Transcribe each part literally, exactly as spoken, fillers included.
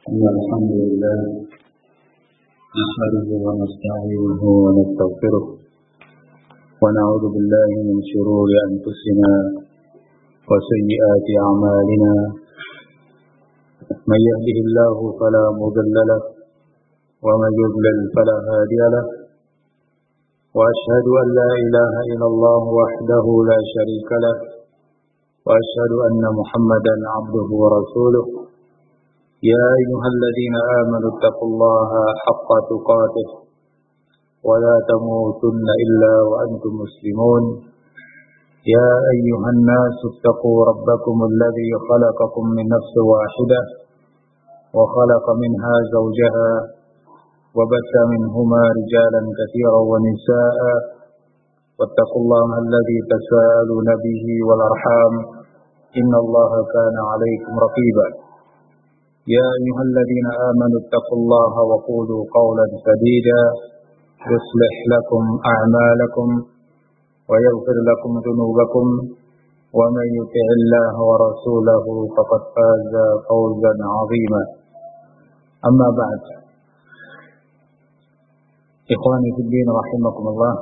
إن الحمد لله نحمده ونستعينه ونستغفره ونعوذ بالله من شرور أنفسنا وسيئات أعمالنا من يهده الله فلا مضل له ومن يضلل فلا هادي له وأشهد أن لا إله إلا الله وحده لا شريك له وأشهد أن محمدا عبده ورسوله يا أيها الذين آمنوا اتقوا الله حق تقاته ولا تموتن إلا وأنتم مسلمون يا أيها الناس اتقوا ربكم الذي خلقكم من نفس واحدة وخلق منها زوجها وبث منهما رجالا كثيرا ونساء واتقوا الله الذي تساءلون به والأرحام إن الله كان عليكم رقيبا يا أيها الذين آمنوا اتقوا الله وقولوا قولا سديدا يصلح لكم أعمالكم ويغفر لكم ذنوبكم ومن يطع الله ورسوله فقد فاز فوزا عظيما أما بعد إخواني في الدين رحمكم الله.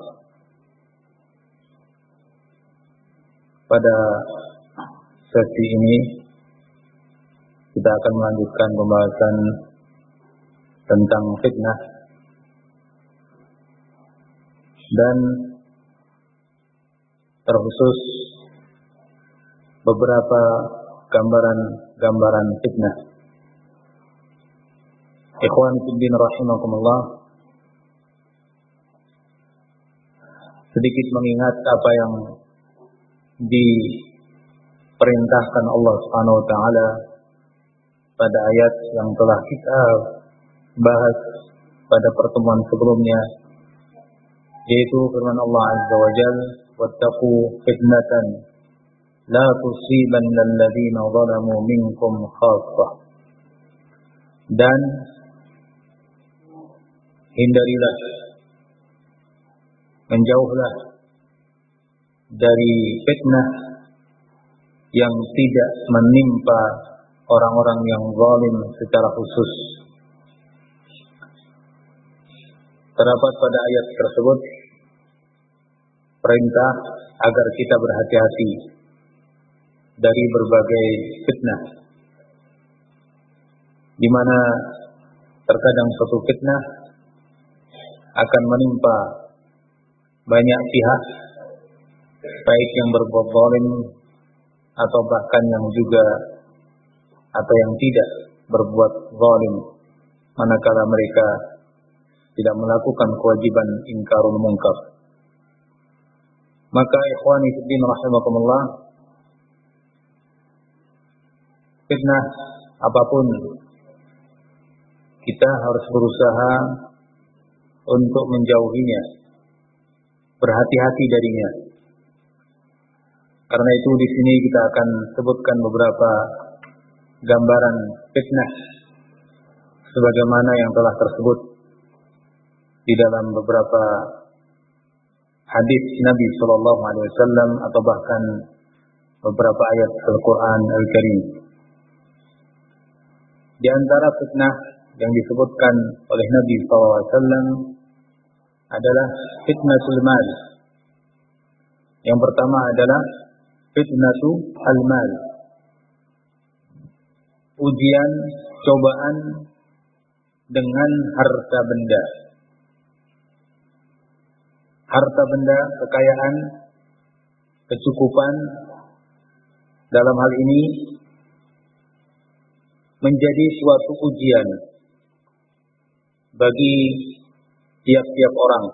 Pada sesi ini kita akan melanjutkan pembahasan tentang fitnah dan terkhusus beberapa gambaran-gambaran fitnah. Ikhwan fillah rahimakumullah, sedikit mengingat apa yang diperintahkan Allah Subhanahu wa taala pada ayat yang telah kita bahas pada pertemuan sebelumnya, yaitu firman Allah Azza wa Jalla, wattaqu fitnatan la tusibanna alladhina zalamu minkum khassah. Dan hindarilah, menjauhlah dari fitnah yang tidak menimpa orang-orang yang zalim secara khusus. Terdapat pada ayat tersebut perintah agar kita berhati-hati dari berbagai fitnah, di mana terkadang suatu fitnah akan menimpa banyak pihak, baik yang berbuat zalim atau bahkan yang juga atau yang tidak berbuat zalim, manakala mereka tidak melakukan kewajiban ingkarul munkar. Maka ikhwani fillah rahimakumullah, fitnah apapun kita harus berusaha untuk menjauhinya, berhati-hati darinya. Karena itu di sini kita akan sebutkan beberapa gambaran fitnah sebagaimana yang telah tersebut di dalam beberapa hadis Nabi sallallahu alaihi wasallam atau bahkan beberapa ayat Al-Qur'an Al-Karim. Di antara fitnah yang disebutkan oleh Nabi sallallahu alaihi wasallam adalah fitnatul mal. Yang pertama adalah fitnatul al-mal, ujian, cobaan dengan harta benda. Harta benda, kekayaan, kecukupan dalam hal ini menjadi suatu ujian bagi tiap-tiap orang.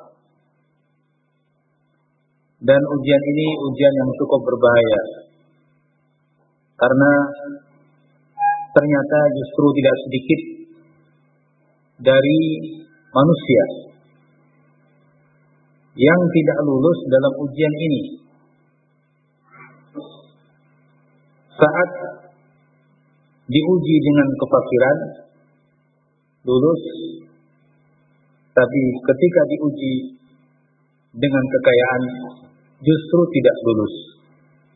Dan ujian ini ujian yang cukup berbahaya, karena ternyata justru tidak sedikit dari manusia yang tidak lulus dalam ujian ini. Saat diuji dengan kefakiran, lulus, tapi ketika diuji dengan kekayaan, justru tidak lulus.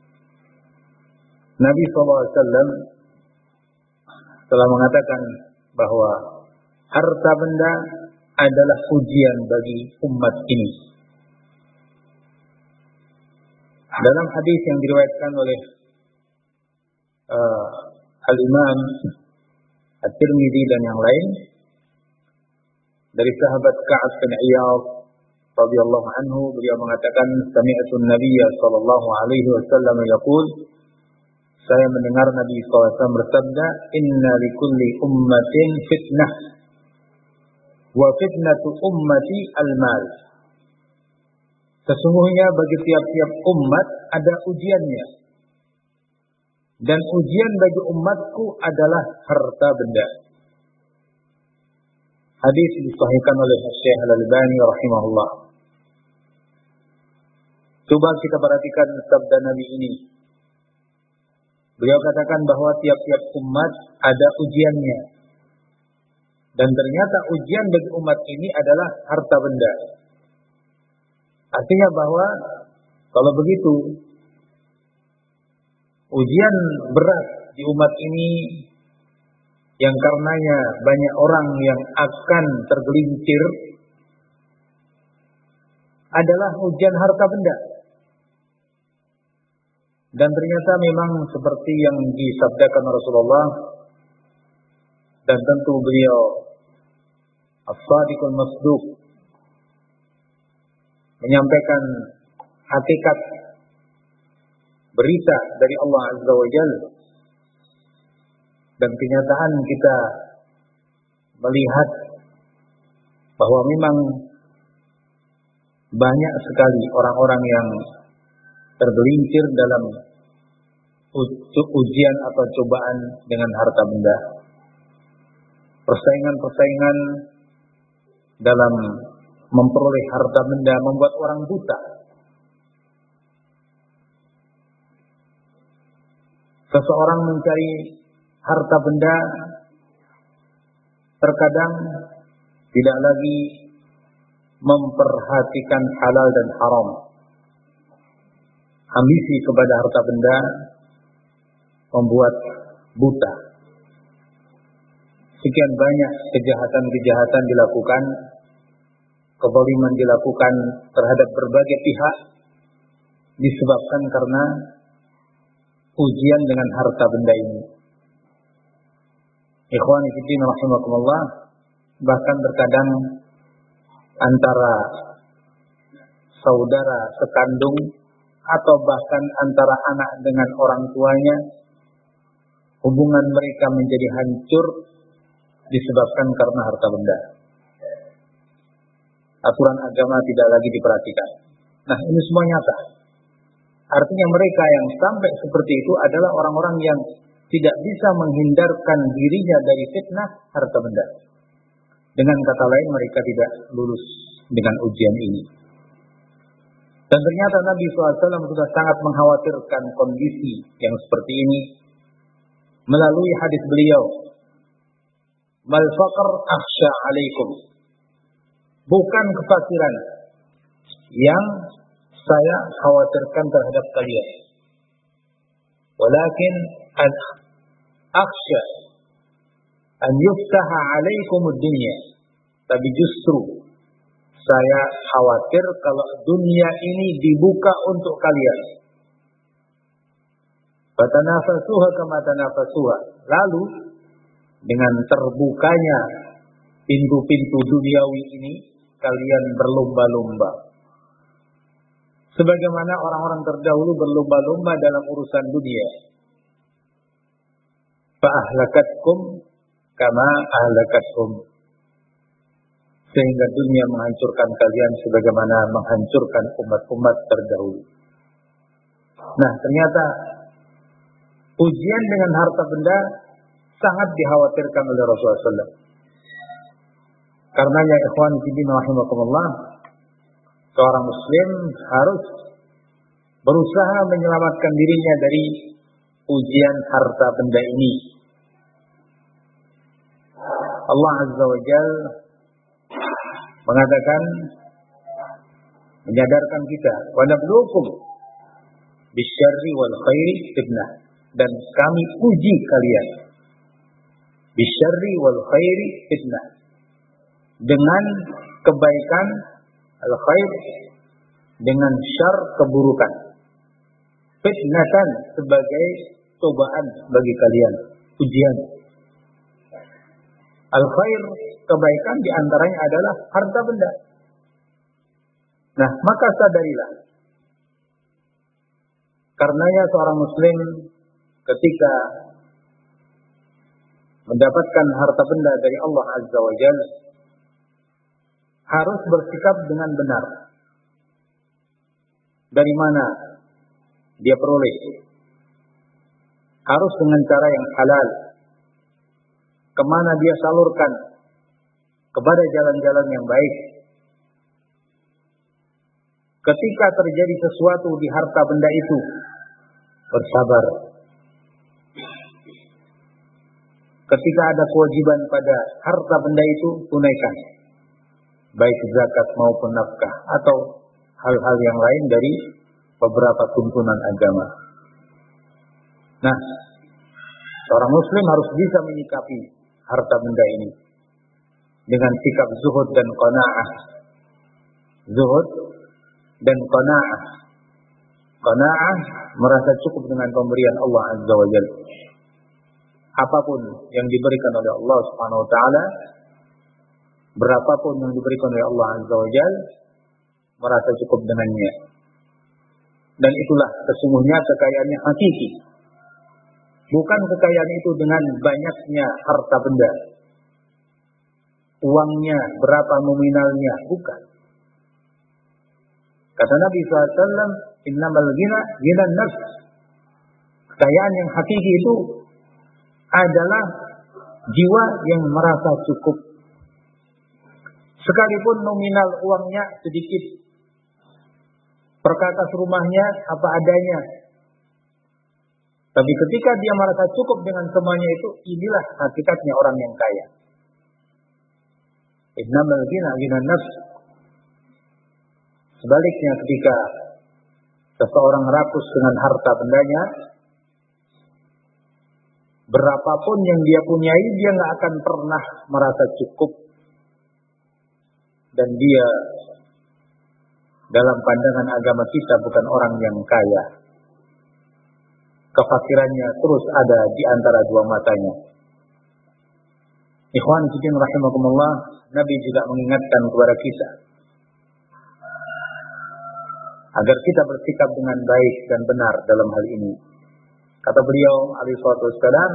Nabi shallallahu alaihi wasallam telah mengatakan bahwa harta benda adalah ujian bagi umat ini. Dalam hadis yang diriwayatkan oleh uh, Al-Imam At-Tirmidzi dan yang lain dari sahabat Ka'ab bin Iyad radhiyallahu anhu, beliau mengatakan, sami'tu an-nabiy sallallahu alaihi wasallam yaqul, saya mendengar Nabi sallallahu alaihi wasallam bersabda, inna likulli ummatin fitnah wa fitnatu ummati al-mal. Sesungguhnya bagi tiap-tiap umat ada ujiannya, dan ujian bagi umatku adalah harta benda. Hadis disahihkan oleh Syekh Al-Albani rahimahullah. Coba kita perhatikan sabda Nabi ini. Beliau katakan bahwa tiap-tiap umat ada ujiannya, dan ternyata ujian bagi umat ini adalah harta benda. Artinya bahwa kalau begitu, ujian berat di umat ini yang karenanya banyak orang yang akan tergelincir adalah ujian harta benda. Dan ternyata memang seperti yang disabdakan Rasulullah, dan tentu beliau As-Sadiqul Masduq menyampaikan hakikat berita dari Allah Azza wa Jalla, dan kenyataan kita melihat bahwa memang banyak sekali orang-orang yang tergelincir dalam ujian atau cobaan dengan harta benda. Persaingan-persaingan dalam memperoleh harta benda membuat orang buta. Seseorang mencari harta benda terkadang tidak lagi memperhatikan halal dan haram. Ambisi kepada harta benda membuat buta. Sekian banyak kejahatan-kejahatan dilakukan, kezaliman dilakukan terhadap berbagai pihak disebabkan karena ujian dengan harta benda ini. Ikhwani fillah rahimakumullah, bahkan terkadang antara saudara sekandung atau bahkan antara anak dengan orang tuanya, hubungan mereka menjadi hancur disebabkan karena harta benda. Aturan agama tidak lagi diperhatikan. Nah, ini semua nyata. Artinya mereka yang sampai seperti itu adalah orang-orang yang tidak bisa menghindarkan dirinya dari fitnah harta benda. Dengan kata lain, mereka tidak lulus dengan ujian ini. Dan ternyata Nabi shallallahu alaihi wasallam sudah sangat mengkhawatirkan kondisi yang seperti ini melalui hadis beliau, mal faqr akhsha alaikum, bukan kefakiran yang saya khawatirkan terhadap kalian, walakin akhsha an yuftaha alaikum ad-dunya, tapi justru saya khawatir kalau dunia ini dibuka untuk kalian. Fatanafasuha kama tanafasuha. Lalu dengan terbukanya pintu-pintu duniawi ini, kalian berlomba-lomba. Sebagaimana orang-orang terdahulu berlomba-lomba dalam urusan dunia. Fa'ahlakatkum kama ahlakatkum. Sehingga dunia menghancurkan kalian sebagaimana menghancurkan umat-umat terdahulu. Nah, ternyata ujian dengan harta benda sangat dikhawatirkan oleh Rasulullah shallallahu alaihi wasallam. Karenanya ikhwan fillah rahimakumullah, seorang muslim harus berusaha menyelamatkan dirinya dari ujian harta benda ini. Allah Azza wa Jalla mengatakan, menyadarkan kita, wa nabluukum bisyarri wal khairi fitnah, dan kami uji kalian Bisyarri wal khairi fitnah. Dengan kebaikan al-khair, dengan syar keburukan. Fitnatan sebagai cobaan bagi kalian, ujian. Al-khair, kebaikan diantaranya adalah harta benda. Nah, maka sadarilah. Karenanya seorang muslim ketika mendapatkan harta benda dari Allah Azza wa Jalla harus bersikap dengan benar. Dari mana dia peroleh? Harus dengan cara yang halal. Kemana dia salurkan? Kepada jalan-jalan yang baik. Ketika terjadi sesuatu di harta benda itu, bersabar. Ketika ada kewajiban pada harta benda itu, tunaikan. Baik zakat maupun nafkah atau hal-hal yang lain dari beberapa tuntunan agama. Nah, seorang muslim harus bisa menyikapi harta benda ini dengan sikap zuhud dan qanaah. Zuhud dan qanaah. Qanaah merasa cukup dengan pemberian Allah Azza wa Jalla. Apapun yang diberikan oleh Allah Subhanahu wa taala, berapapun yang diberikan oleh Allah Azza wa Jalla, merasa cukup dengannya. Dan itulah sesungguhnya kekayaan yang hakiki. Bukan kekayaan itu dengan banyaknya harta benda. Uangnya, berapa nominalnya, bukan. Kata Nabi shallallahu alaihi wasallam, innamal ghina ghinan nafs. Kekayaan yang hakiki itu adalah jiwa yang merasa cukup. Sekalipun nominal uangnya sedikit, perkakas rumahnya apa adanya, tapi ketika dia merasa cukup dengan semuanya itu, inilah hakikatnya orang yang kaya. Innamal ghina ghinan nafs. Sebaliknya ketika seseorang rakus dengan harta bendanya, berapapun yang dia punyai, dia nggak akan pernah merasa cukup. Dan dia dalam pandangan agama kita bukan orang yang kaya. Kefakirannya terus ada di antara dua matanya. Ikhwan fillah rahimakumullah, Nabi juga mengingatkan kepada kita agar kita bersikap dengan baik dan benar dalam hal ini. Kata beliau alaihi salatu wassalam,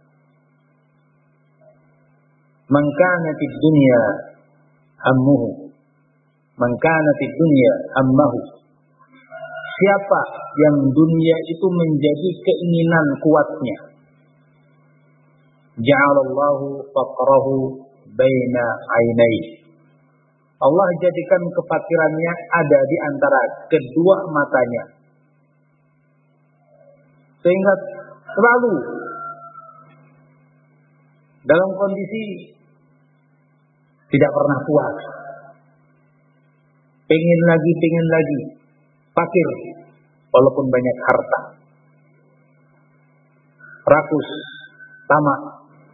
"Man kana fid dunya hammuhu, man kana fid dunya hammahu." Siapa yang dunia itu menjadi keinginan kuatnya, ja'alallahu faqrahu baina ainaihi. Allah jadikan kefakirannya ada di antara kedua matanya. Sehingga selalu dalam kondisi tidak pernah puas. Pengen lagi, pengen lagi. Fakir walaupun banyak harta. Rakus, tamak,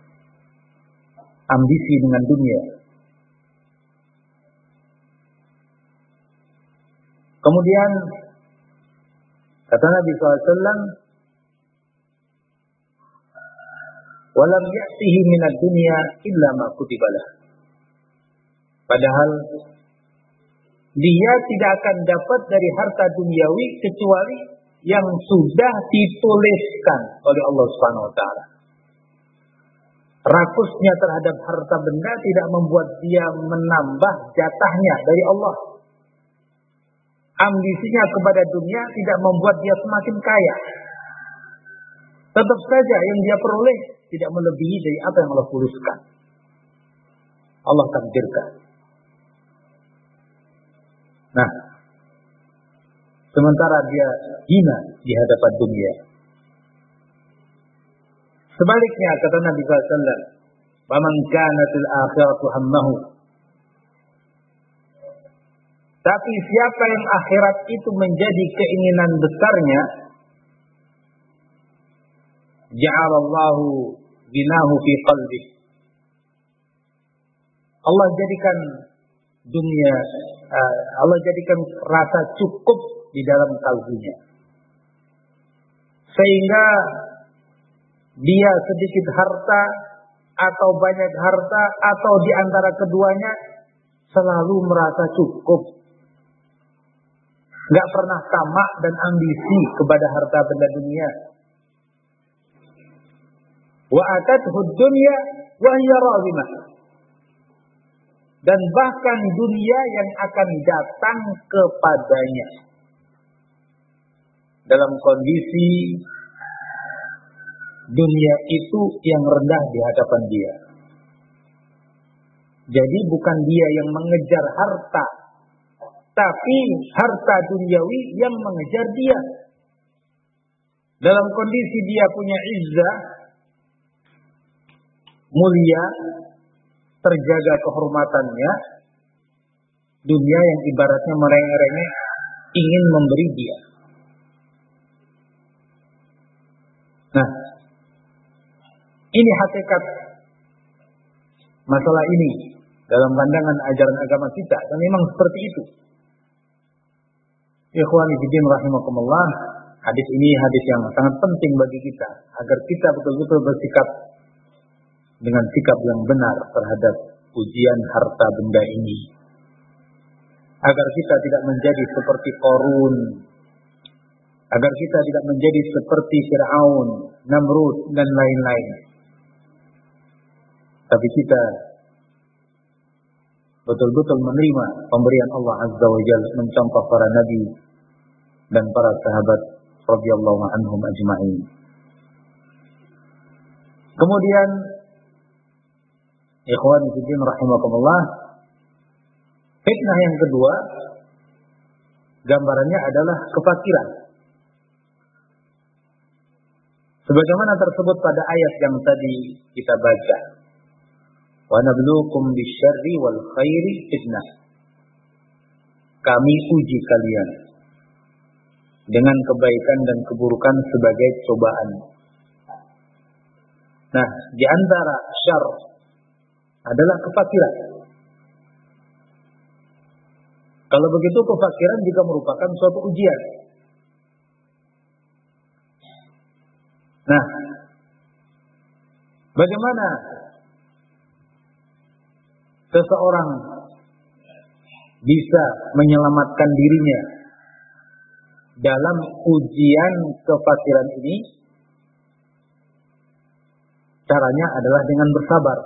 ambisi dengan dunia. Kemudian kata Nabi shallallahu alaihi wasallam, "Walam ya'tihi minad dunya illa ma kutiba lah." Padahal dia tidak akan dapat dari harta duniawi kecuali yang sudah dituliskan oleh Allah Subhanahu wa taala. Rakusnya terhadap harta benda tidak membuat dia menambah jatahnya dari Allah. Ambisinya kepada dunia tidak membuat dia semakin kaya. Tetap saja yang dia peroleh tidak melebihi dari apa yang Allah tuliskan, Allah takdirkan. Nah, sementara dia hina di hadapan dunia. Sebaliknya kata Nabi shallallahu alaihi wasallam, "Faman kanatil akhiratu hammahu." Tapi siapa yang akhirat itu menjadi keinginan besarnya, ja'alallahu ghinahu fi qalbi. Allah jadikan dunia, uh, Allah jadikan rasa cukup di dalam kalbunya, sehingga dia sedikit harta atau banyak harta atau di antara keduanya selalu merasa cukup, nggak pernah tamak dan ambisi kepada harta benda dunia. Wa atathu dunya wa hiya radimah. Dan bahkan dunia yang akan datang kepadanya dalam kondisi dunia itu yang rendah di hadapan dia. Jadi bukan dia yang mengejar harta, tapi harta duniawi yang mengejar dia. Dalam kondisi dia punya izzah, mulia, terjaga kehormatannya, dunia yang ibaratnya merengek-rengek ingin memberi dia. Nah, ini hakikat masalah ini dalam pandangan ajaran agama kita, dan memang seperti itu. Ikhwani fiddin rahimakumullah, hadis ini hadis yang sangat penting bagi kita agar kita betul-betul bersikap dengan sikap yang benar terhadap ujian harta benda ini, agar kita tidak menjadi seperti Qarun, agar kita tidak menjadi seperti Fir'aun, Namrud dan lain-lain, tapi kita betul-betul menerima pemberian Allah Azza wa Jalla, mencontoh para nabi dan para sahabat radhiyallahu anhum ajma'in. Kemudian ikhwan fillah rahimakumullah, fitnah yang kedua gambarannya adalah kefakiran. Sebagaimana tersebut pada ayat yang tadi kita baca, wa nabluukum bisyarri wal khairi fitnah. Kami uji kalian dengan kebaikan dan keburukan sebagai cobaan. Nah, di antara syarr adalah kefakiran. Kalau begitu kefakiran juga merupakan suatu ujian. Nah, bagaimana seseorang bisa menyelamatkan dirinya dalam ujian kefakiran ini? Caranya adalah dengan bersabar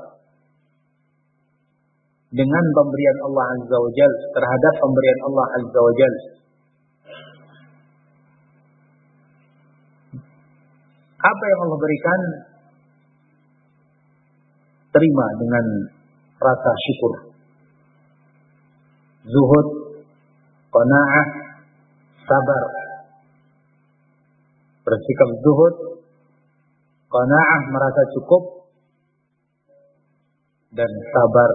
dengan pemberian Allah Azza wa Jalla, terhadap pemberian Allah Azza wa Jalla. Apa yang Allah berikan, terima dengan rasa syukur, zuhud, qanaah, sabar. Bersikap zuhud, qanaah, merasa cukup, dan sabar.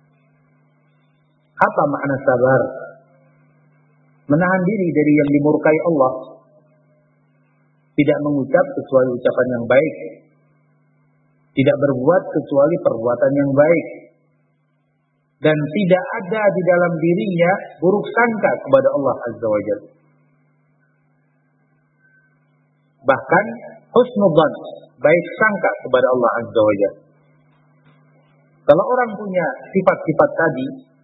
Apa makna sabar? Menahan diri dari yang dimurkai Allah, tidak mengucap kecuali ucapan yang baik, tidak berbuat kecuali perbuatan yang baik, dan tidak ada di dalam dirinya buruk sangka kepada Allah Azza wa Jalla. Bahkan husnudzan, baik sangka kepada Allah Azza wa Jalla. Kalau orang punya sifat-sifat tadi,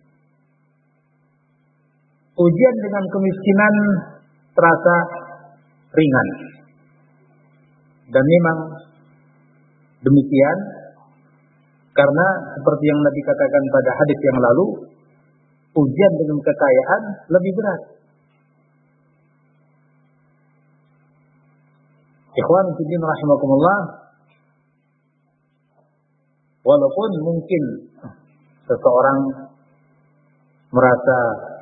ujian dengan kemiskinan terasa ringan. Dan memang demikian, karena seperti yang Nabi katakan pada hadis yang lalu, ujian dengan kekayaan lebih berat. Ikhwan fillah rahimakumullah, walaupun mungkin seseorang merasa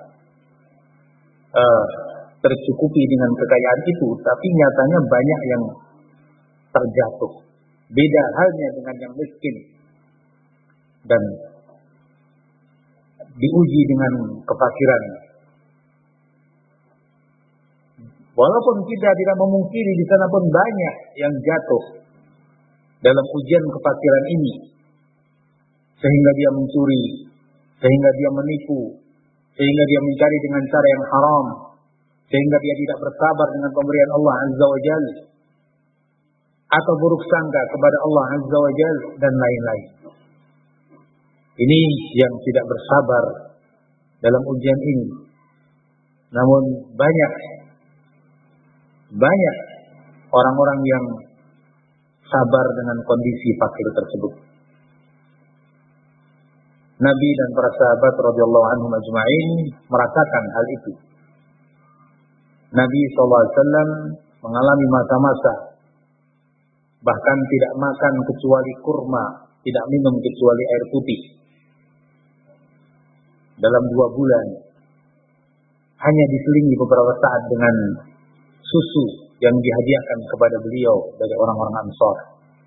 uh, tercukupi dengan kekayaan itu, tapi nyatanya banyak yang terjatuh. Beda halnya dengan yang miskin dan diuji dengan kefakiran. Walaupun kita tidak memungkiri di sana pun banyak yang jatuh dalam ujian kefakiran ini, sehingga dia mencuri, sehingga dia menipu, sehingga dia mencari dengan cara yang haram, sehingga dia tidak bersabar dengan pemberian Allah Azza wa Jalla, atau buruk sangka kepada Allah Azza wa Jalla, dan lain-lain. Ini yang tidak bersabar dalam ujian ini. Namun banyak banyak orang-orang yang sabar dengan kondisi fakir tersebut. Nabi dan para sahabat radhiyallahu anhum ajma'in merasakan hal itu. Nabi sallallahu alaihi wasallam mengalami masa-masa bahkan tidak makan kecuali kurma, tidak minum kecuali air putih. Dalam dua bulan hanya diselingi beberapa saat dengan susu yang dihadiahkan kepada beliau dari orang-orang Ansar.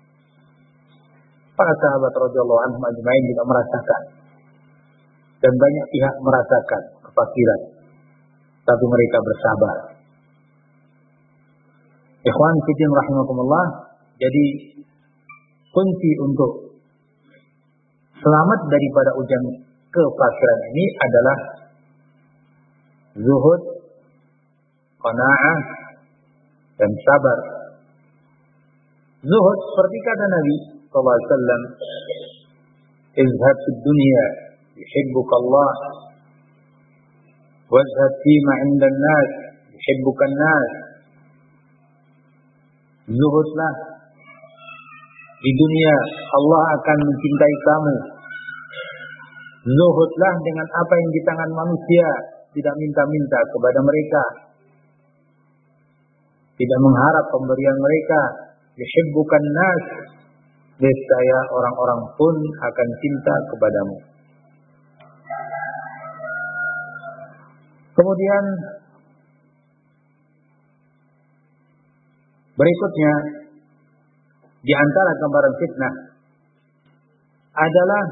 Para sahabat radhiyallahu anhum ajma'in juga merasakan, dan banyak pihak merasakan kefakiran, tapi mereka bersabar. Ikhwan fillah rahimakumullah, jadi kunci untuk selamat daripada ujian kefakiran ini adalah zuhud, qanaah, dan sabar. Zuhud seperti kata Nabi sallallahu alaihi wasallam, izhad fid dunya yuhibbuka Allah, wazhad fima 'inda an-nas yuhibbuka an-nas. Zuhudlah di dunia, Allah akan mencintai kamu. Zuhudlah dengan apa yang di tangan manusia, tidak minta-minta kepada mereka, tidak mengharap pemberian mereka. Yuhibbukan nas, niscaya orang-orang pun akan cinta kepadamu. Kemudian berikutnya di antara gambaran fitnah adalah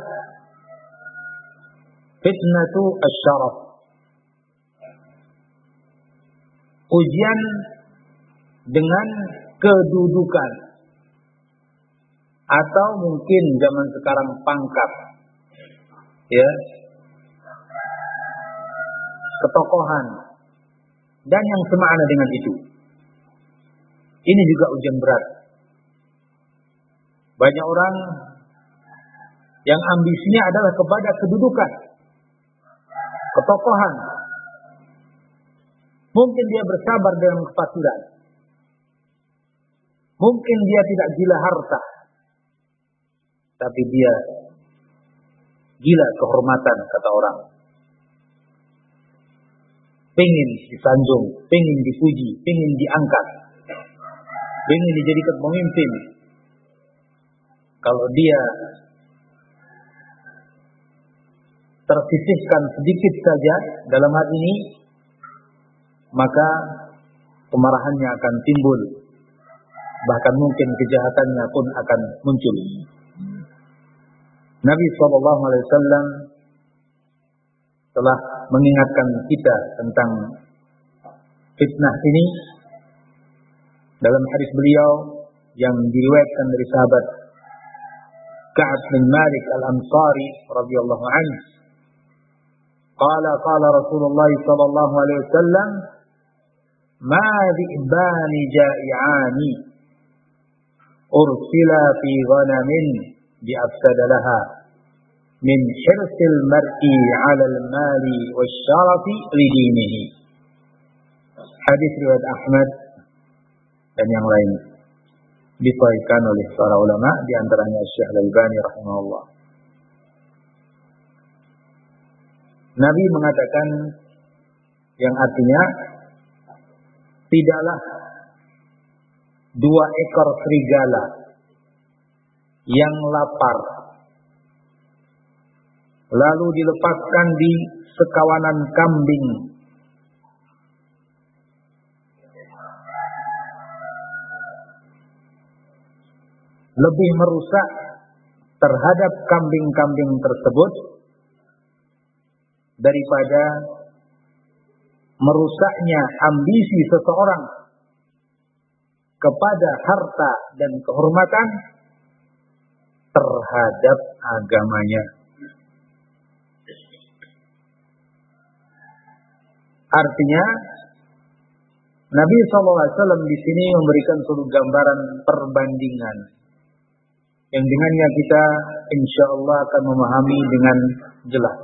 fitnatu asy-syaraf. Ujian dengan kedudukan, atau mungkin zaman sekarang pangkat, ya, ketokohan, dan yang semakna dengan itu. Ini juga ujian berat. Banyak orang yang ambisinya adalah kepada kedudukan, ketokohan. Mungkin dia bersabar dengan kefakiran. Mungkin dia tidak gila harta, tapi dia gila kehormatan, kata orang. Pengen disanjung, pengen dipuji, pengen diangkat, pengen dijadikan pemimpin. Kalau dia tersisihkan sedikit saja dalam hal ini, maka kemarahannya akan timbul. Bahkan mungkin kejahatannya pun akan muncul. Nabi shallallahu alaihi wasallam telah mengingatkan kita tentang fitnah ini dalam hadis beliau yang diriwayatkan dari sahabat Ka'ab bin Malik al-Ansari radhiyallahu anhu. Qala qala Rasulullah sallallahu alaihi wasallam, ma dhi'bani ja'i'ani ursila fi ghanamin bi'afsada laha min hirsil mar'i 'ala al-mali wasyarafi lidinihi. Hadis riwayat Ahmad dan yang lain, disahihkan oleh para ulama, di antaranya Syekh Al-Albani rahimahullah. Nabi mengatakan yang artinya, tidaklah dua ekor serigala yang lapar lalu dilepaskan di sekawanan kambing lebih merusak terhadap kambing-kambing tersebut daripada merusaknya ambisi seseorang kepada harta dan kehormatan terhadap agamanya. Artinya Nabi shallallahu alaihi wasallam di sini memberikan suatu gambaran perbandingan yang dengannya kita insya Allah akan memahami dengan jelas.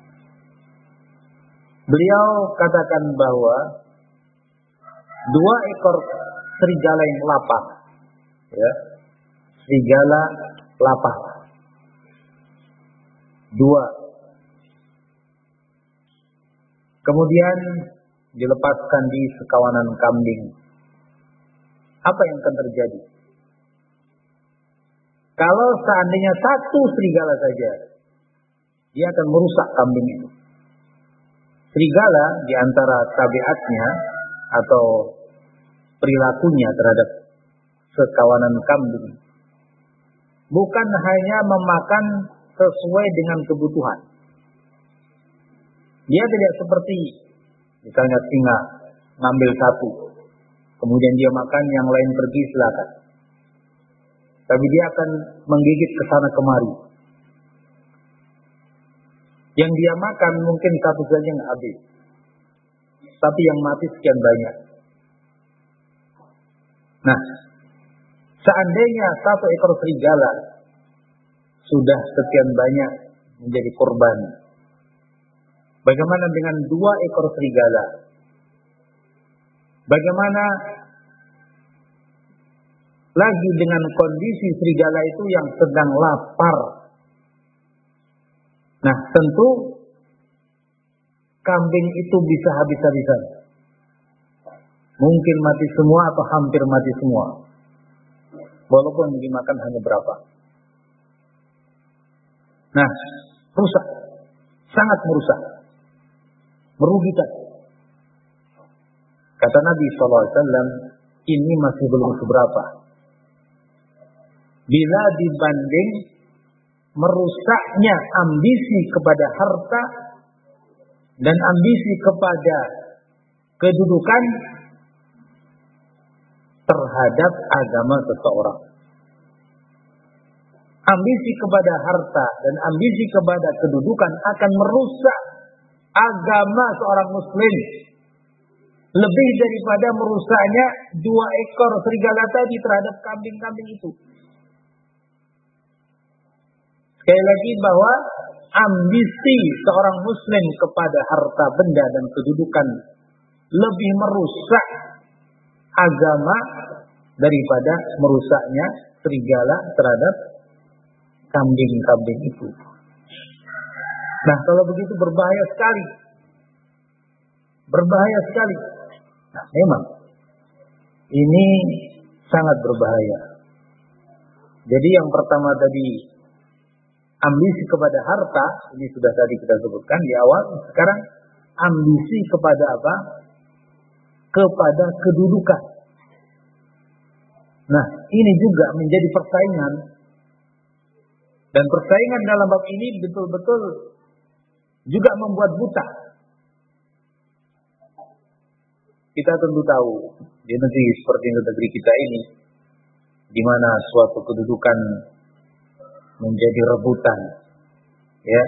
Beliau katakan bahwa dua ekor serigala yang lapar, ya, serigala lapar, dua, kemudian dilepaskan di sekawanan kambing. Apa yang akan terjadi? Kalau seandainya satu serigala saja, dia akan merusak kambing itu. Serigala di antara tabiatnya atau perilakunya terhadap sekawanan kambing bukan hanya memakan sesuai dengan kebutuhan. Dia tidak seperti misalnya singa ngambil satu, kemudian dia makan, yang lain pergi silakan. Tapi dia akan menggigit ke sana kemari. Yang dia makan mungkin satu saja yang habis, tapi yang mati sekian banyak. Nah, seandainya satu ekor serigala sudah sekian banyak menjadi korban, bagaimana dengan dua ekor serigala? Bagaimana lagi dengan kondisi serigala itu yang sedang lapar? Nah, tentu kambing itu bisa habis-habisan. Mungkin mati semua atau hampir mati semua. Walaupun dimakan hanya berapa. Nah, rusak. Sangat merusak. Merugikan. Kata Nabi shallallahu alaihi wasallam, ini masih belum seberapa. Bila dibanding merusaknya ambisi kepada harta dan ambisi kepada kedudukan terhadap agama seseorang. Ambisi kepada harta dan ambisi kepada kedudukan akan merusak agama seorang muslim lebih daripada merusaknya dua ekor serigala tadi terhadap kambing-kambing itu. Sekali lagi bahwa ambisi seorang muslim kepada harta benda dan kedudukan lebih merusak agama daripada merusaknya serigala terhadap kambing-kambing itu. Nah, kalau begitu berbahaya sekali. Berbahaya sekali. Nah, memang ini sangat berbahaya. Jadi yang pertama tadi, ambisi kepada harta, ini sudah tadi kita sebutkan di awal. Sekarang ambisi kepada apa? Kepada kedudukan. Nah, ini juga menjadi persaingan. Dan persaingan dalam bab ini betul-betul juga membuat buta. Kita tentu tahu di negeri seperti negeri kita ini, di mana suatu kedudukan menjadi rebutan, ya,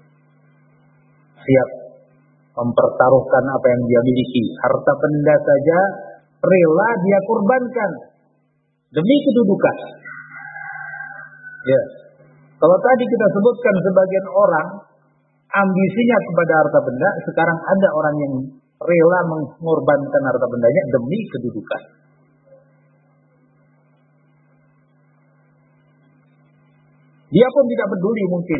siap mempertaruhkan apa yang dia miliki, harta benda saja rela dia korbankan demi kedudukan. Ya, kalau tadi kita sebutkan sebagian orang ambisinya kepada harta benda, sekarang ada orang yang rela mengorbankan harta bendanya demi kedudukan. Dia pun tidak peduli mungkin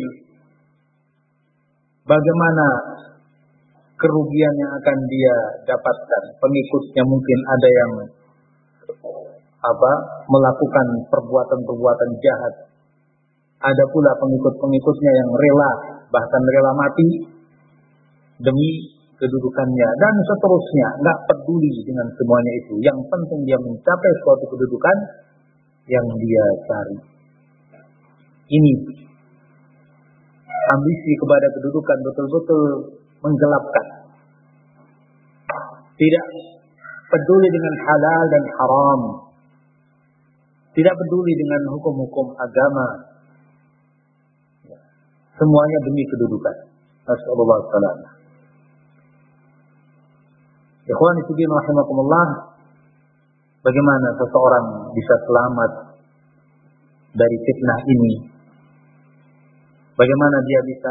bagaimana kerugian yang akan dia dapatkan. Pengikutnya mungkin ada yang apa melakukan perbuatan-perbuatan jahat. Ada pula pengikut-pengikutnya yang rela, bahkan rela mati demi kedudukannya dan seterusnya. Nggak peduli dengan semuanya itu. Yang penting dia mencapai suatu kedudukan yang dia cari. Ini ambisi kepada kedudukan betul-betul menggelapkan. Tidak peduli dengan halal dan haram. Tidak peduli dengan hukum-hukum agama. Semuanya demi kedudukan. Nasallallahu alaihi wasallam. Ikhwani fillah rahimakumullah, bagaimana seseorang bisa selamat dari fitnah ini? Bagaimana dia bisa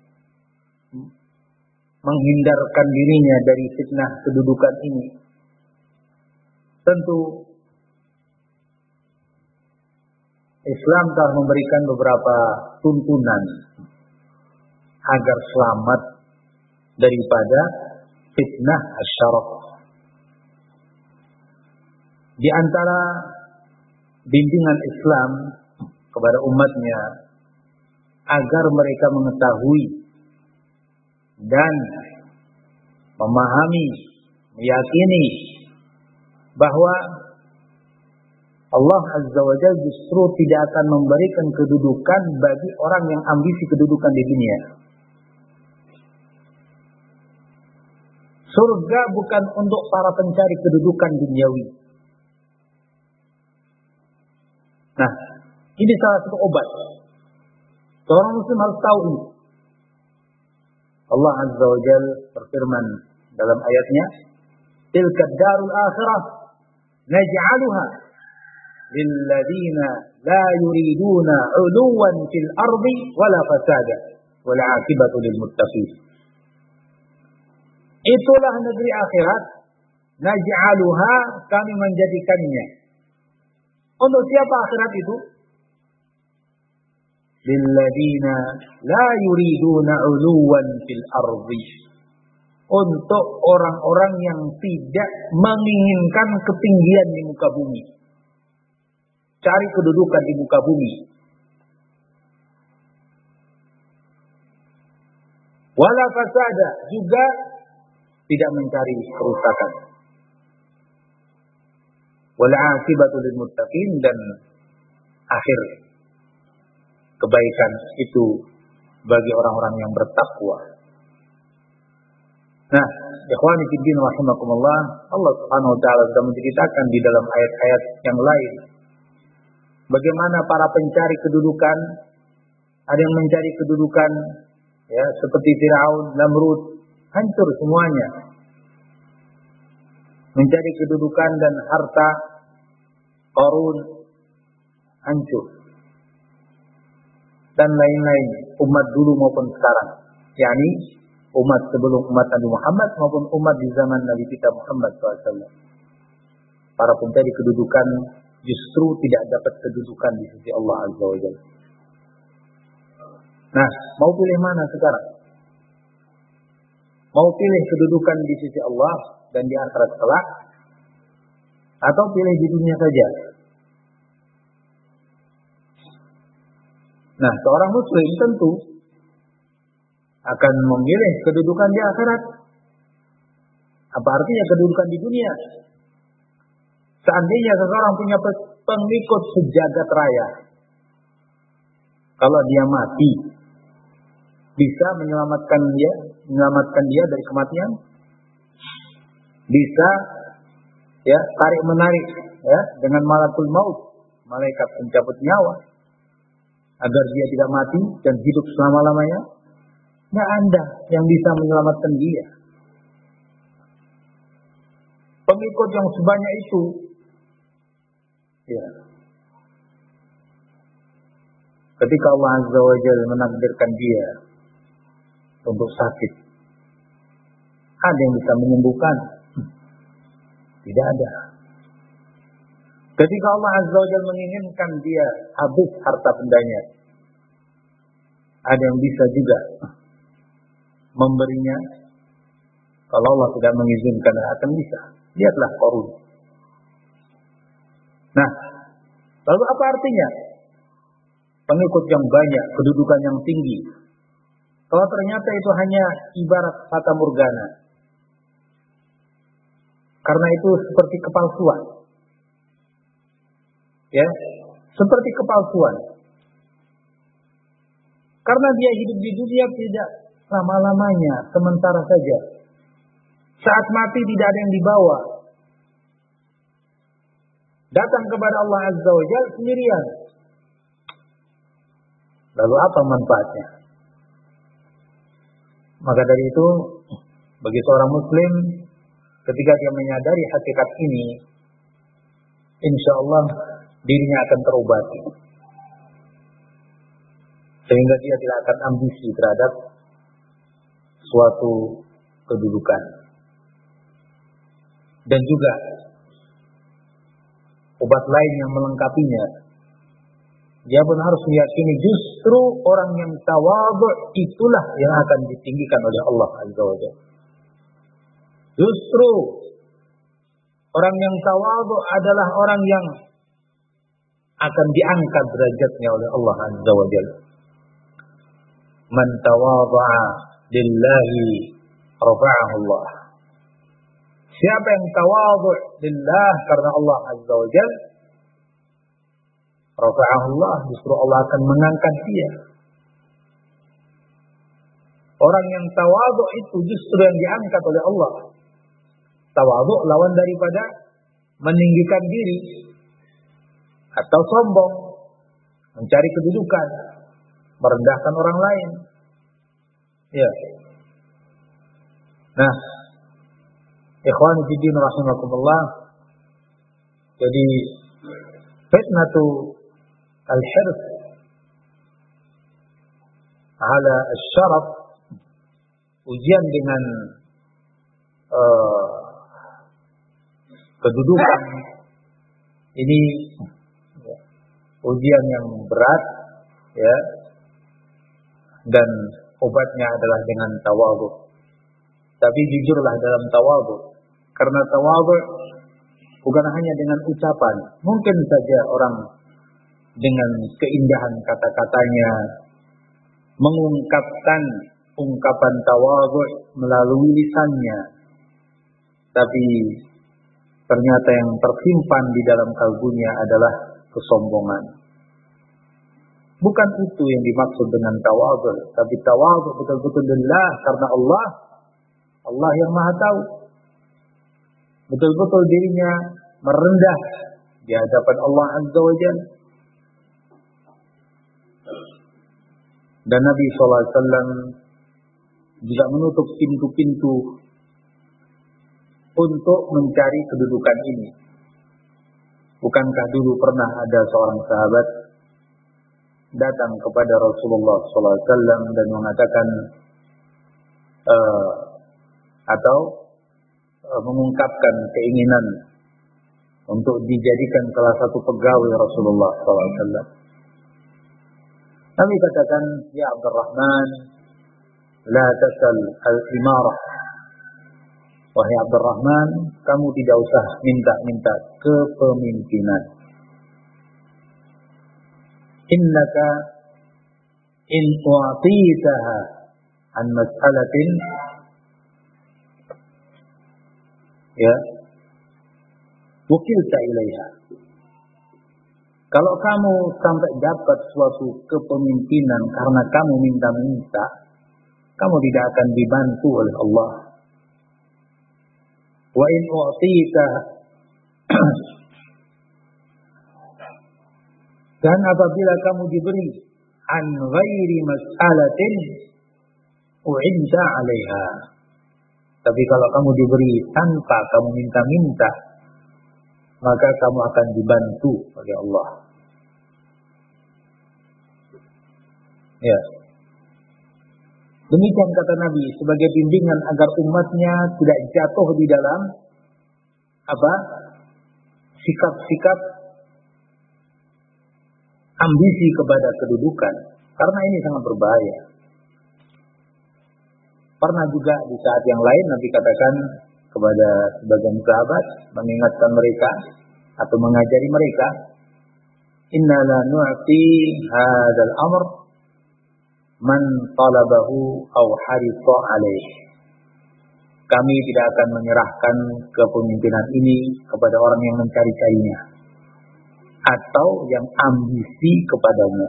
menghindarkan dirinya dari fitnah kedudukan ini? Tentu Islam telah memberikan beberapa tuntunan agar selamat daripada fitnah asyaraf. Di antara bimbingan Islam kepada umatnya agar mereka mengetahui dan memahami, meyakini bahwa Allah Azza wa Jalla justru tidak akan memberikan kedudukan bagi orang yang ambisi kedudukan di dunia. Surga bukan untuk para pencari kedudukan duniawi. Nah, ini salah satu obat. Seorang muslim harus tahu ini. Allah Azza wa Jalla berfirman dalam ayatnya, "Tilka darul akhirah naj'aluha lilladzina la yuriduna 'uluwan fil ardi wala fasada wal 'aqibatu lil muttaqin." Itulah negeri akhirat, naj'aluha, kami menjadikannya. Untuk siapa akhirat itu? Lilladzina la yuriduna 'uluwan fil ardi. Untuk orang-orang yang tidak menginginkan ketinggian di muka bumi. Cari kedudukan di muka bumi. Wala fasada, juga tidak mencari kerusakan. Wal 'aqibatu lil muttaqin, dan akhir kebaikan itu bagi orang-orang yang bertakwa. Nah, ikhwani fiddin rahimakumullah, Allah Subhanahu wa taala sudah menceritakan di dalam ayat-ayat yang lain bagaimana para pencari kedudukan, ada yang mencari kedudukan ya seperti Firaun, Namrud, hancur semuanya. Mencari kedudukan dan harta, Qarun, hancur. Dan lain-lain, umat dulu maupun sekarang. yakni umat sebelum umat Nabi Muhammad maupun umat di zaman Nabi kita Muhammad shallallahu alaihi wasallam. Para pencari kedudukan justru tidak dapat kedudukan di sisi Allah Azza wa Jalla. Nah, mau pilih mana sekarang? Mau pilih kedudukan di sisi Allah dan di akhirat kelak, atau pilih di dunia saja? Nah, seorang muslim tentu akan memilih kedudukan di akhirat. Apa artinya kedudukan di dunia? Seandainya seseorang punya pengikut sejagat raya, kalau dia mati, bisa menyelamatkan dia, menyelamatkan dia dari kematian, bisa ya tarik menarik ya dengan malakul maut, malaikat pencabut nyawa, agar dia tidak mati dan hidup selama-lamanya. Nggak ada yang bisa menyelamatkan dia. Pengikut yang sebanyak itu, ya, ketika Allah Azza wa Jalla menakdirkan dia untuk sakit, ada yang bisa menyembuhkan? Tidak ada. Ketika Allah Azza wa Jalla menginginkan dia habis harta bendanya, ada yang bisa juga memberinya. Kalau Allah tidak mengizinkan, akan bisa. Lihatlah Qarun. Nah, lalu apa artinya pengikut yang banyak, kedudukan yang tinggi, kalau ternyata itu hanya ibarat fata morgana? Karena itu seperti kepalsuan. Ya, seperti kepalsuan. Karena dia hidup di dunia tidak lama-lamanya, sementara saja. Saat mati tidak ada yang dibawa. Datang kepada Allah Azza wa Jalla sendirian. Lalu apa manfaatnya? Maka dari itu, bagi seorang muslim, ketika dia menyadari hakikat ini, insya Allah dirinya akan terobati. Sehingga dia tidak akan ambisi terhadap suatu kedudukan. Dan juga obat lain yang melengkapinya, dia pun harus meyakini justru orang yang tawadhu itulah yang akan ditinggikan oleh Allah Azza wa Jalla. Justru orang yang tawadhu adalah orang yang akan diangkat derajatnya oleh Allah Azza wa Jalla. Man tawadha'a lillahi rafa'ahu Allah. Siapa yang tawadhu lillah karena Allah Azza wa Jalla, rafa'ahu Allah, justru Allah akan mengangkat dia. Orang yang tawadhu itu justru yang diangkat oleh Allah. Tawadhu lawan daripada meninggikan diri atau sombong, mencari kedudukan, merendahkan orang lain. Ya. Nah, ikhwan fillah rahimakumullah. Jadi fitnatu al-hirs ala al-syaraf, ujian dengan uh, kedudukan ini ya, ujian yang berat ya, dan obatnya adalah dengan tawadhu. Tapi jujurlah dalam tawadhu, karena tawadhu bukan hanya dengan ucapan. Mungkin saja orang dengan keindahan kata-katanya mengungkapkan ungkapan tawadhu melalui lisannya, tapi ternyata yang tersimpan di dalam kalbunya adalah kesombongan. Bukan itu yang dimaksud dengan tawadhu, tapi tawadhu betul-betul lillah karena Allah, Allah yang Maha tahu. Betul-betul dirinya merendah di hadapan Allah Azza wa Jalla. Dan Nabi shallallahu alaihi wasallam juga menutup pintu-pintu untuk mencari kedudukan ini. Bukankah dulu pernah ada seorang sahabat datang kepada Rasulullah shallallahu alaihi wasallam dan mengatakan uh, atau uh, mengungkapkan keinginan untuk dijadikan salah satu pegawai Rasulullah shallallahu alaihi wasallam. Nabi katakan, ya Abdurrahman, la tasal al-imarah. Wahai Abdurrahman, kamu tidak usah minta-minta kepemimpinan. Innaka in u'titaha an mas'alatin ya wukilta ilaiha. Kalau kamu sampai dapat suatu kepemimpinan karena kamu minta-minta, kamu tidak akan dibantu oleh Allah. Wa in u'tita dan apabila kamu diberi an ghairi mas'alatin u'inta 'alaiha. Tapi kalau kamu diberi tanpa kamu minta-minta, maka kamu akan dibantu oleh Allah. Ya. Demikian kata Nabi sebagai bimbingan agar umatnya tidak jatuh di dalam apa? Sikap-sikap ambisi kepada kedudukan, karena ini sangat berbahaya. Pernah juga di saat yang lain Nabi katakan kepada sebagian sahabat, mengingatkan mereka atau mengajari mereka, inna la nu'ti hadzal amr man talabahu aw harisa alaih. Kami tidak akan menyerahkan kepemimpinan ini kepada orang yang mencari-carinya atau yang ambisi kepadanya.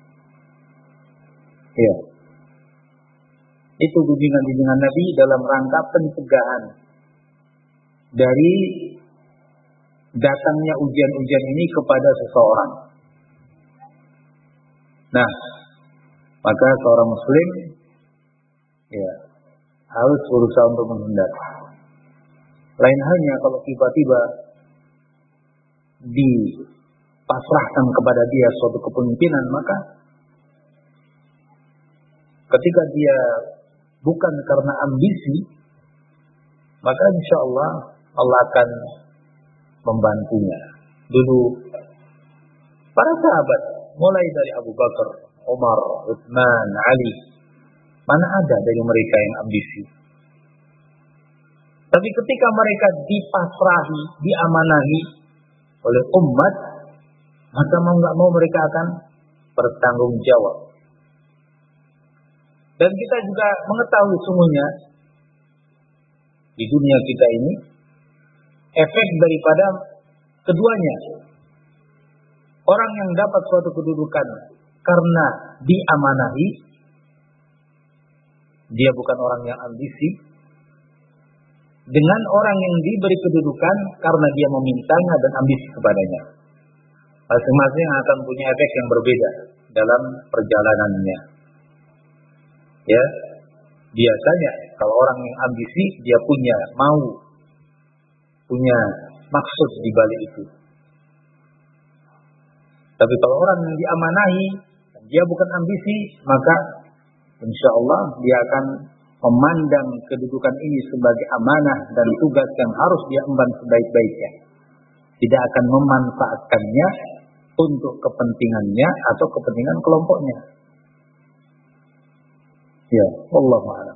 Ya. Itu bimbingan-bimbingan Nabi dalam rangka pencegahan dari datangnya ujian-ujian ini kepada seseorang. Nah, maka seorang muslim ya harus berusaha untuk menghindar. Lain halnya kalau tiba-tiba dipasrahkan kepada dia suatu kepemimpinan, maka ketika dia bukan karena ambisi, maka insya Allah Allah akan membantunya. Dulu para sahabat, mulai dari Abu Bakar, Umar, Utsman, Ali, mana ada dari mereka yang ambisi? Tapi ketika mereka dipasrahi, diamanahi oleh umat, maka mau nggak mau mereka akan bertanggung jawab. Dan kita juga mengetahui sungguhnya di dunia kita ini efek daripada keduanya. Orang yang dapat suatu kedudukan karena diamanahi, dia bukan orang yang ambisi, dengan orang yang diberi kedudukan karena dia memintanya dan ambisi kepadanya. Masing-masing akan punya efek yang berbeda dalam perjalanannya. Ya, biasanya kalau orang yang ambisi, dia punya mau, punya maksud di balik itu. Tapi kalau orang yang diamanahi, dia bukan ambisi, maka insya Allah dia akan memandang kedudukan ini sebagai amanah dan tugas yang harus dia emban sebaik-baiknya. Tidak akan memanfaatkannya untuk kepentingannya atau kepentingan kelompoknya. Ya, wallahu a'lam.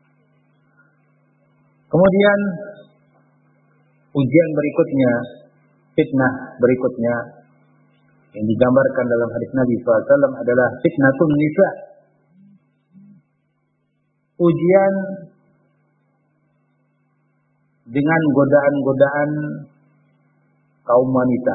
Kemudian ujian berikutnya, fitnah berikutnya yang digambarkan dalam hadis Nabi shallallahu alaihi wasallam adalah fitnatun nisa. Ujian dengan godaan-godaan kaum wanita.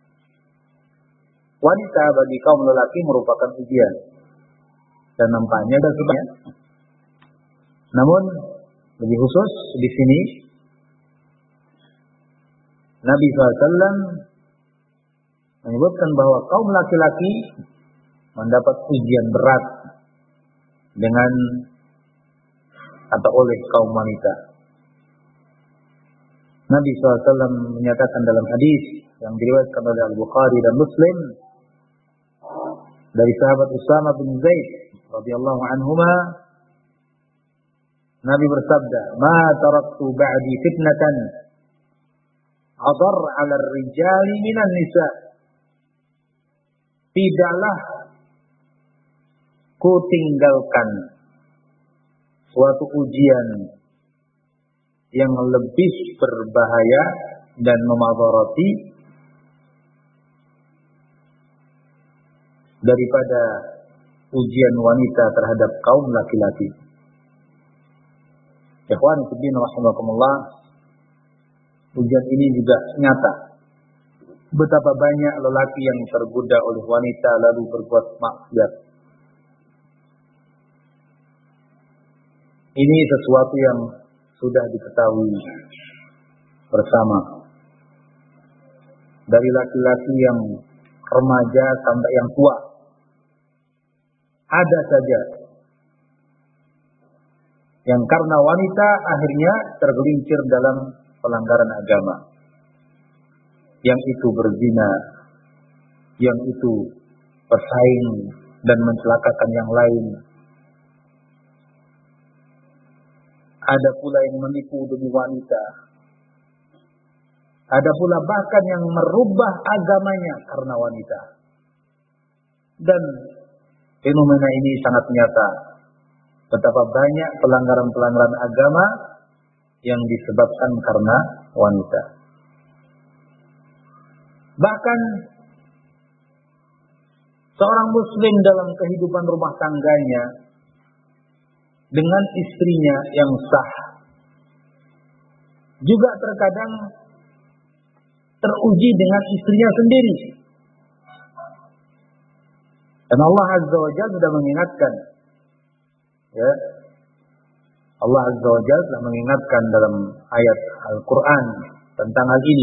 Wanita bagi kaum lelaki merupakan ujian. Dan nampaknya ada sebenarnya. Namun lebih khusus di sini Nabi shallallahu alaihi wasallam menyebutkan bahwa kaum laki-laki mendapat ujian berat dengan atau oleh kaum wanita. Nabi shallallahu alaihi wasallam menyatakan dalam hadis yang diriwayatkan oleh Al-Bukhari dan Muslim dari sahabat Usama bin Zaid radhiyallahu anhuma, Nabi bersabda, "Ma taraktu ba'di fitnatan adar 'ala ar-rijali minan nisa." Tidaklah ku tinggalkan suatu ujian yang lebih berbahaya dan memadharati daripada ujian wanita terhadap kaum laki-laki. Ikhwan fillah rahimakumullah, ujian ini juga nyata. Betapa banyak lelaki yang tergoda oleh wanita lalu berbuat maksiat. Ini sesuatu yang sudah diketahui bersama. Dari laki-laki yang remaja sampai yang tua. Ada saja yang karena wanita akhirnya tergelincir dalam pelanggaran agama. Yang itu berzina, yang itu bersaing dan mencelakakan yang lain. Ada pula yang menipu demi wanita. Ada pula bahkan yang merubah agamanya karena wanita. Dan fenomena ini sangat nyata. Betapa banyak pelanggaran-pelanggaran agama yang disebabkan karena wanita. Bahkan seorang muslim dalam kehidupan rumah tangganya dengan istrinya yang sah juga terkadang teruji dengan istrinya sendiri. Dan Allah Azza wa Jalla sudah mengingatkan, ya, Allah Azza wa Jalla sudah mengingatkan dalam ayat Al-Quran tentang hal ini.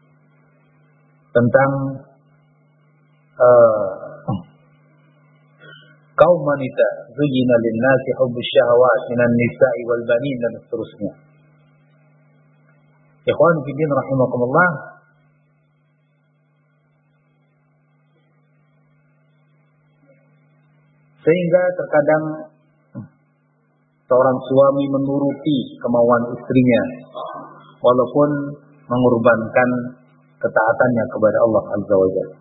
Tentang uh, wanita. Zuyyina lin-nasi hubbus syahawat minan nisa'i wal banin dan seterusnya. Ikhwan fillah rahimakumullah. Sehingga terkadang seorang suami menuruti kemauan istrinya walaupun mengorbankan ketaatannya kepada Allah Azza wa Jalla.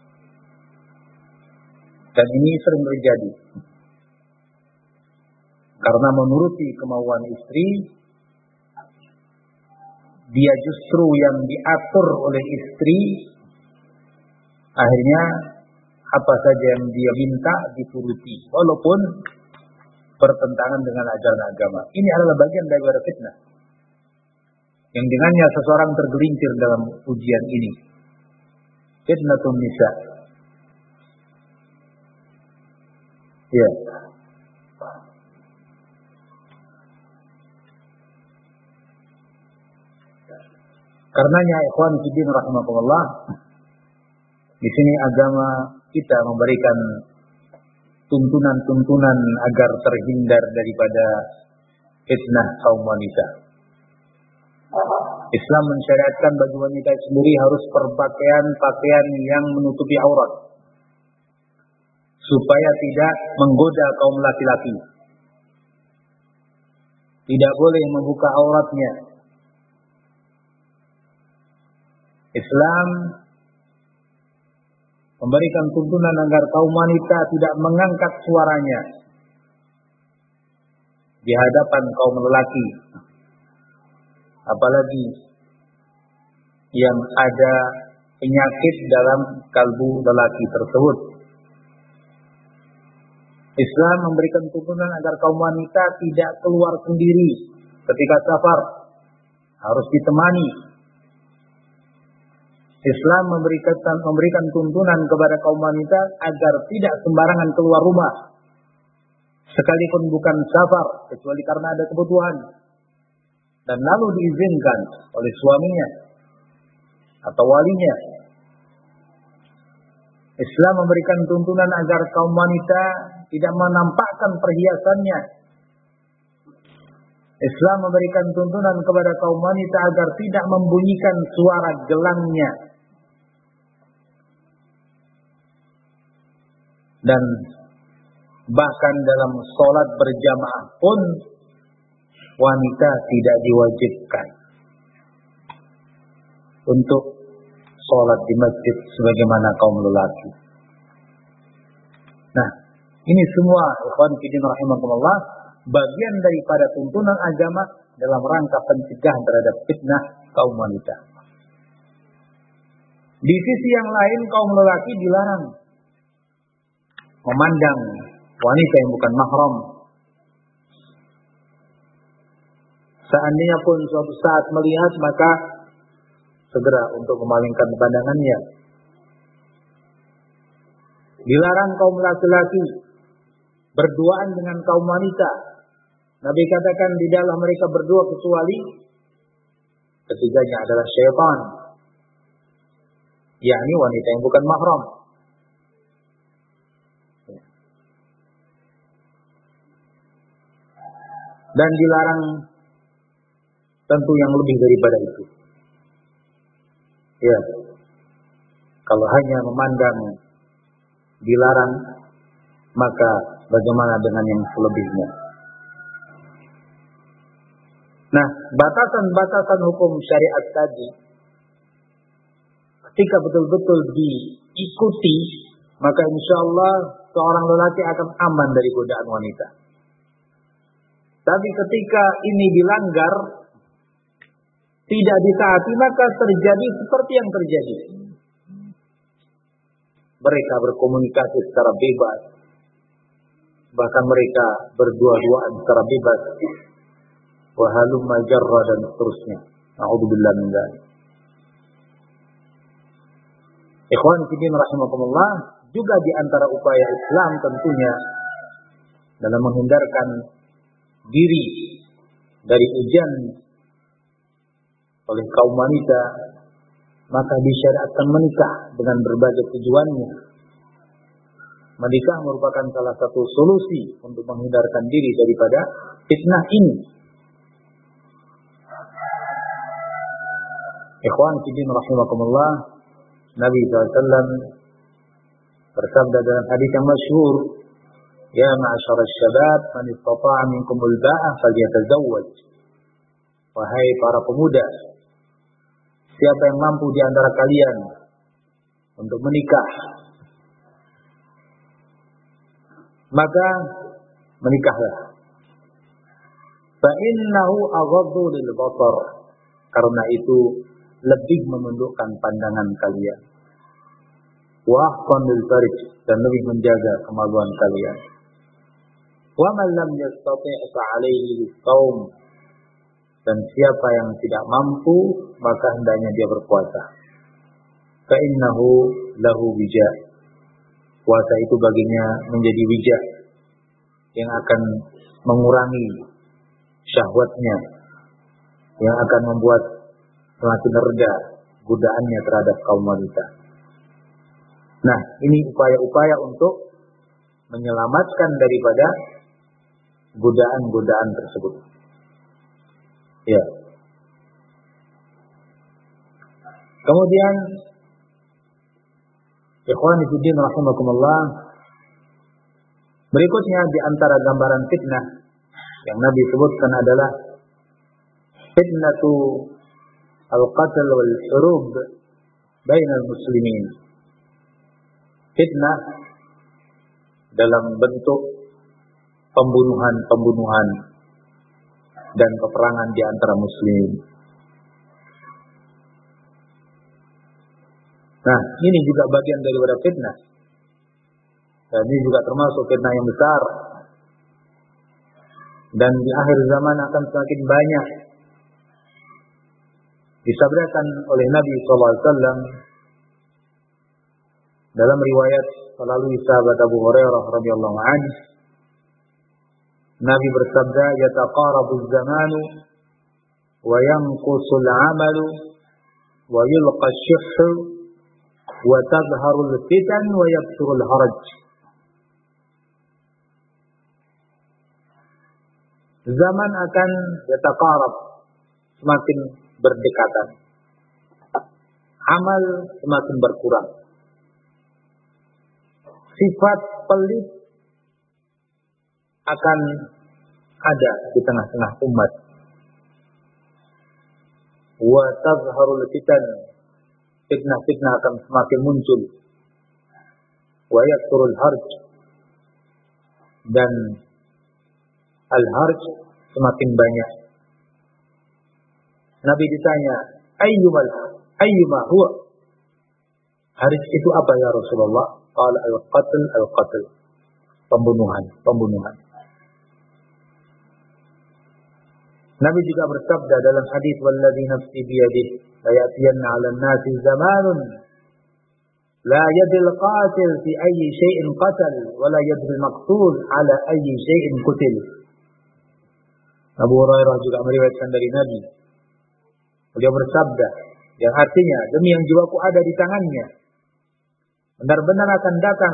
Dan ini sering terjadi. Karena menuruti kemauan istri, dia justru yang diatur oleh istri, akhirnya apa saja yang dia minta dituruti, walaupun bertentangan dengan ajaran agama. Ini adalah bagian dari fitnah, yang dengannya seseorang tergelincir dalam ujian ini. Fitnatun nisa. Ya. Karenanya ikhwan fillah rahimakumullah, di sini agama kita memberikan tuntunan-tuntunan agar terhindar daripada fitnah kaum wanita. Islam mensyariatkan bagi wanita sendiri harus berpakaian pakaian yang menutupi aurat, supaya tidak menggoda kaum laki-laki. Tidak boleh membuka auratnya. Islam memberikan tuntunan agar kaum wanita tidak mengangkat suaranya di hadapan kaum lelaki, apalagi yang ada penyakit dalam kalbu lelaki tersebut. Islam memberikan tuntunan agar kaum wanita tidak keluar sendiri ketika safar, harus ditemani. Islam memberikan memberikan tuntunan kepada kaum wanita agar tidak sembarangan keluar rumah, sekalipun bukan safar, kecuali karena ada kebutuhan, dan lalu diizinkan oleh suaminya atau walinya. Islam memberikan tuntunan agar kaum wanita tidak menampakkan perhiasannya. Islam memberikan tuntunan kepada kaum wanita agar tidak membunyikan suara gelangnya. Dan bahkan dalam sholat berjamaah pun wanita tidak diwajibkan untuk sholat di masjid sebagaimana kaum lelaki. Nah, ini semua ikhwan fillah rahimakumullah bagian daripada tuntunan agama dalam rangka pencegahan terhadap fitnah kaum wanita. Di sisi yang lain kaum lelaki dilarang memandang wanita yang bukan mahram. Seandainya pun suatu saat melihat, maka segera untuk memalingkan pandangannya. Dilarang kaum laki-laki berduaan dengan kaum wanita. Nabi katakan di dalam mereka berdua kecuali ketiganya adalah syaitan, yakni wanita yang bukan mahram. Dan dilarang tentu yang lebih daripada itu. Ya, kalau hanya memandang dilarang, maka bagaimana dengan yang selebihnya? Nah, batasan-batasan hukum syariat tadi, ketika betul-betul diikuti, maka insya Allah seorang lelaki akan aman dari godaan wanita. Tapi ketika ini dilanggar, tidak ditaati, maka terjadi seperti yang terjadi. Mereka berkomunikasi secara bebas, bahkan mereka berdua-duaan secara bebas, wahalumma jarra dan seterusnya. A'udzubillah min dzalik. Ikhwan fillah rahimakumullah, juga di antara upaya Islam tentunya dalam menghindarkan diri dari ujian oleh kaum wanita, maka disyariatkan menikah dengan berbagai tujuannya. menikah merupakan salah satu solusi untuk menghindarkan diri daripada fitnah ini. Ikhwan fillah rahimakumullah, Nabi sallallahu alaihi wasallam bersabda dalam hadis yang masyhur, "Ya ma'syar asy-syabab, man istata'a minkumul ba'ah falyatazawwaj." Wahai para pemuda, siapa yang mampu di antara kalian untuk menikah, maka menikahlah. Fa innahu aghaddu lil basar, karena itu lebih menundukkan pandangan kalian. Wa ahsan lil farj, dan lebih menjaga kemaluan kalian. Wa man lam yastati' fa 'alaihi bis-shaum, dan siapa yang tidak mampu maka hendaknya dia berpuasa. Fa innahu lahu wija, puasa itu baginya menjadi wija yang akan mengurangi syahwatnya, yang akan membuat semakin reda godaannya terhadap kaum wanita. Nah, ini upaya-upaya untuk menyelamatkan daripada godaan-godaan tersebut. Ya. Kemudian ikhwan fillah rahimakumullah, berikutnya di antara gambaran fitnah yang Nabi sebutkan adalah fitnatu al-qatl wal hurub bainal muslimin. Fitnah dalam bentuk pembunuhan-pembunuhan dan peperangan di antara muslimin. Nah, ini juga bagian daripada fitnah. Dan ini juga termasuk fitnah yang besar. Dan di akhir zaman akan semakin banyak. Disabdakan oleh Nabi shallallahu alaihi wasallam dalam riwayat melalui sahabat Abu Hurairah radhiyallahu anhu, Nabi bersabda, "Yataqarabuz zamanu wa yanqusul 'amalu wa yulqa asy-syuhhu wa tadhharul fitan wa yakthurul haraj." Zaman akan yataqarab, semakin berdekatan. Amal semakin berkurang. Sifat pelit akan ada di tengah-tengah umat. Wa tazharul fitan, fitnah-fitnah akan semakin muncul. Wa yakthurul harj, dan al-harj semakin banyak. Nabi ditanya, ayyumal ayyuma huwa? Harj itu apa ya Rasulullah? Qala al-qatl al-qatl. Pembunuhan, pembunuhan. Nabi juga bersabda dalam hadis, "Walladzi nafsi biyadihi la ya'tiyanna 'alan nasi zamanun la yadri al-qatil fi ayyi shay'in qatal wa la yadri al-maqtul 'ala ayyi shay'in qutil." Abu Hurairah juga meriwayatkan dari Nabi. Beliau bersabda, yang artinya, demi yang jiwaku ada di tangannya, benar-benar akan datang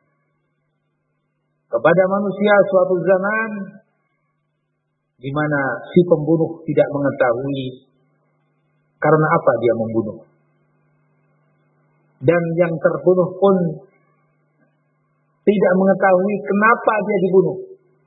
kepada manusia suatu zaman di mana si pembunuh tidak mengetahui karena apa dia membunuh. Dan yang terbunuh pun tidak mengetahui kenapa dia dibunuh.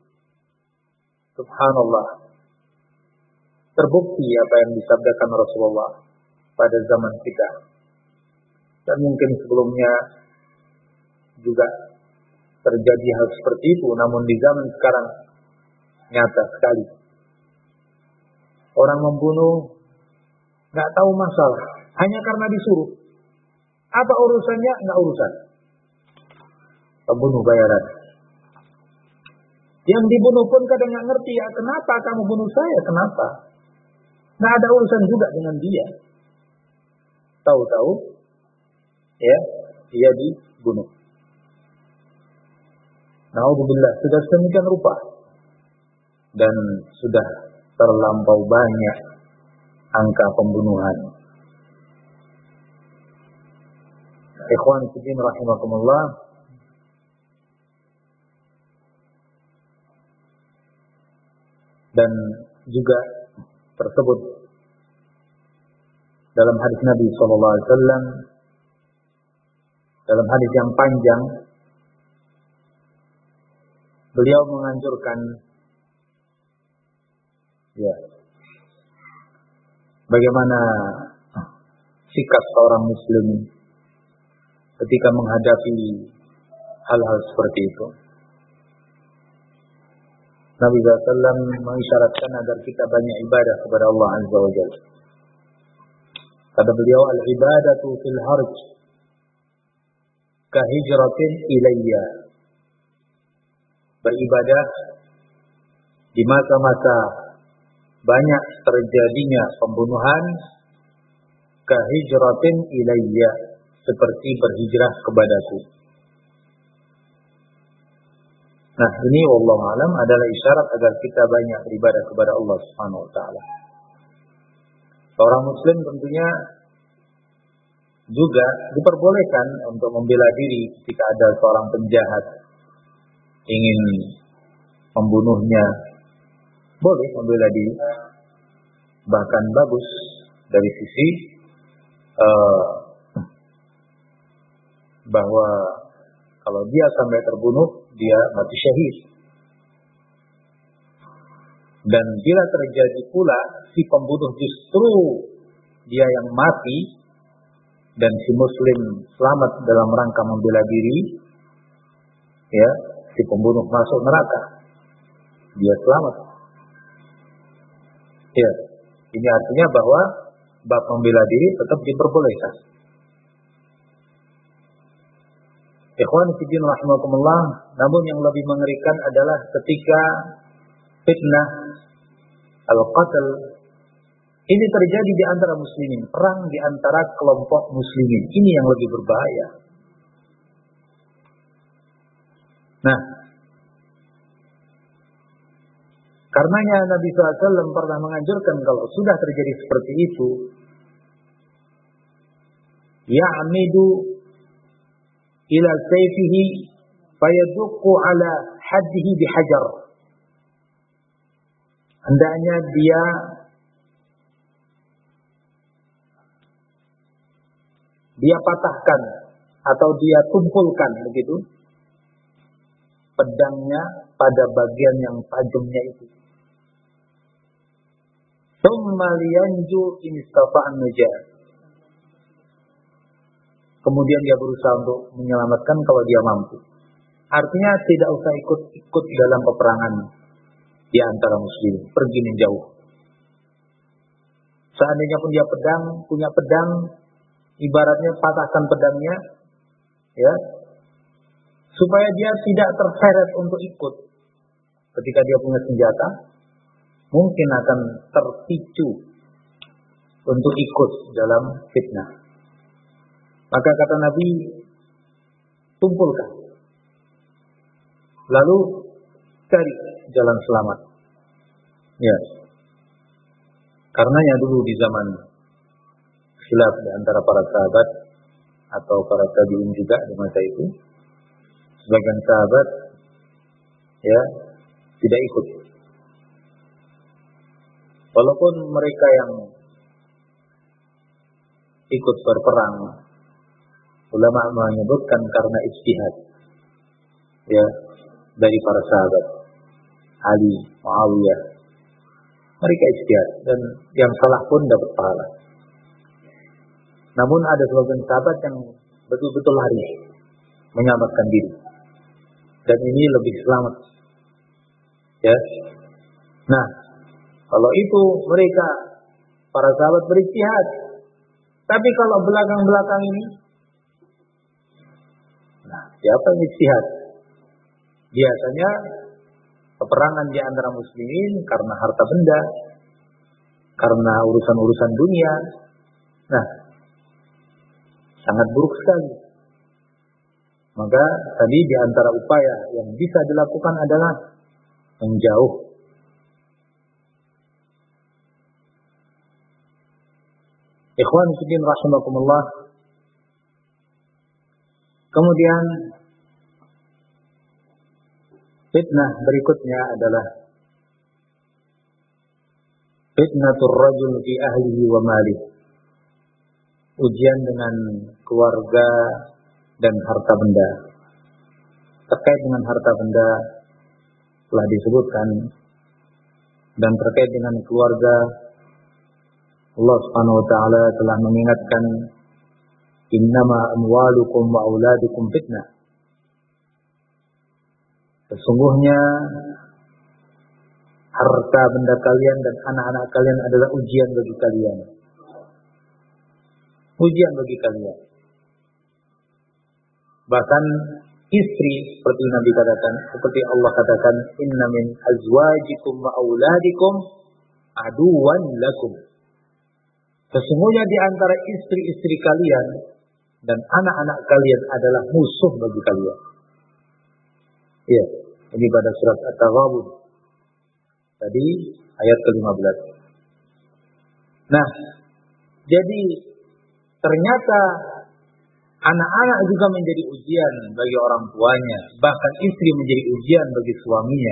Subhanallah. Terbukti apa yang disabdakan Rasulullah pada zaman kita. Dan mungkin sebelumnya juga terjadi hal seperti itu, namun di zaman sekarang nyata sekali. Orang membunuh nggak tahu masalah, hanya karena disuruh. Apa urusannya? Nggak urusan. Pembunuh bayaran. Yang dibunuh pun kadang nggak ngerti, ya kenapa kamu bunuh saya? Kenapa? Nggak ada urusan juga dengan dia. Tahu-tahu, ya dia dibunuh. Naudzubillah, sudah sedemikian rupa dan sudah terlampau banyak angka pembunuhan. Ikhwan fillah rahimakumullah, dan juga tersebut dalam hadis Nabi sallallahu alaihi wasallam, dalam hadis yang panjang beliau menganjurkan ya bagaimana sikap seorang muslim ketika menghadapi hal-hal seperti itu. Nabi sallallahu alaihi wasallam mengisyaratkan agar kita banyak ibadah kepada Allah Azza wa Jalla. Kata beliau, al-ibadatu fil harj ka hijratin ilayya. Beribadah di masa-masa banyak terjadinya pembunuhan, ka hijratin ilayya, seperti berhijrah kepadaku. Nah, ini wallahu alam adalah isyarat agar kita banyak beribadah kepada Allah Subhanahu wa taala. Seorang muslim tentunya juga diperbolehkan untuk membela diri ketika ada seorang penjahat ingin membunuhnya. Boleh membela diri. Bahkan bagus dari sisi uh, bahwa kalau dia sampai terbunuh, dia mati syahid. Dan bila terjadi pula si pembunuh justru dia yang mati dan si muslim selamat dalam rangka membela diri, ya, si pembunuh masuk neraka, dia selamat. Ya, ini artinya bahwa bab membela diri tetap diperbolehkan. Ikhwan fillah rahimakumullah, namun yang lebih mengerikan adalah ketika fitnah al-qatl ini terjadi di antara muslimin, perang di antara kelompok muslimin. Ini yang lebih berbahaya. Nah, karenanya Nabi sallallahu alaihi wasallam pernah menganjurkan kalau sudah terjadi seperti itu, ya'midu ila sayfihi fayaduqqu ala haddihi bihajar. Hendaknya dia dia patahkan atau dia tumpulkan begitu pedangnya pada bagian yang tajamnya itu. Tsumma liyanju in istata'an najah. Kemudian dia berusaha untuk menyelamatkan kalau dia mampu. Artinya tidak usah ikut-ikut dalam peperangan di antara muslim, pergi menjauh. Seandainya pun dia pedang, punya pedang, ibaratnya patahkan pedangnya, ya, supaya dia tidak terseret untuk ikut. Ketika dia punya senjata, mungkin akan terpicu untuk ikut dalam fitnah. Maka kata Nabi, tumpulkan. Lalu cari jalan selamat. Ya. Karenanya dulu di zaman khilaf di antara para sahabat atau para tabi'in juga di masa itu, sebagian sahabat ya tidak ikut. Walaupun mereka yang ikut berperang, ulama menyebutkan karena ijtihad ya dari para sahabat Ali, Muawiyah, mereka ijtihad dan yang salah pun dapat pahala. Namun ada sebagian sahabat yang betul-betul lari menyelamatkan diri, dan ini lebih selamat ya. Nah, kalau itu mereka para sahabat berijtihad, tapi kalau belakang-belakang ini, nah, siapa yang ijtihad? Biasanya peperangan di antara muslimin karena harta benda, karena urusan-urusan dunia. Nah, sangat buruk sekali. Maka tadi di antara upaya yang bisa dilakukan adalah menjauh. Ikhwan fillah rahimakumullah. Kemudian fitnah berikutnya adalah Fitnatur rajul fi ahlihi wa malih. Ujian dengan keluarga dan harta benda. Terkait dengan harta benda telah disebutkan, dan terkait dengan keluarga Allah Subhanahu wa taala telah mengingatkan, innama amwalukum wa auladukum fitnah. Sesungguhnya harta benda kalian dan anak-anak kalian adalah ujian bagi kalian. Ujian bagi kalian. Bahkan istri, seperti Nabi katakan, seperti Allah katakan, inna min azwajikum wa auladikum aduwan lakum. Sesungguhnya di antara istri-istri kalian dan anak-anak kalian adalah musuh bagi kalian. Ya, ini pada surat At-Taghabun. Tadi ayat ke lima belas. Nah, jadi ternyata anak-anak juga menjadi ujian bagi orang tuanya, bahkan istri menjadi ujian bagi suaminya.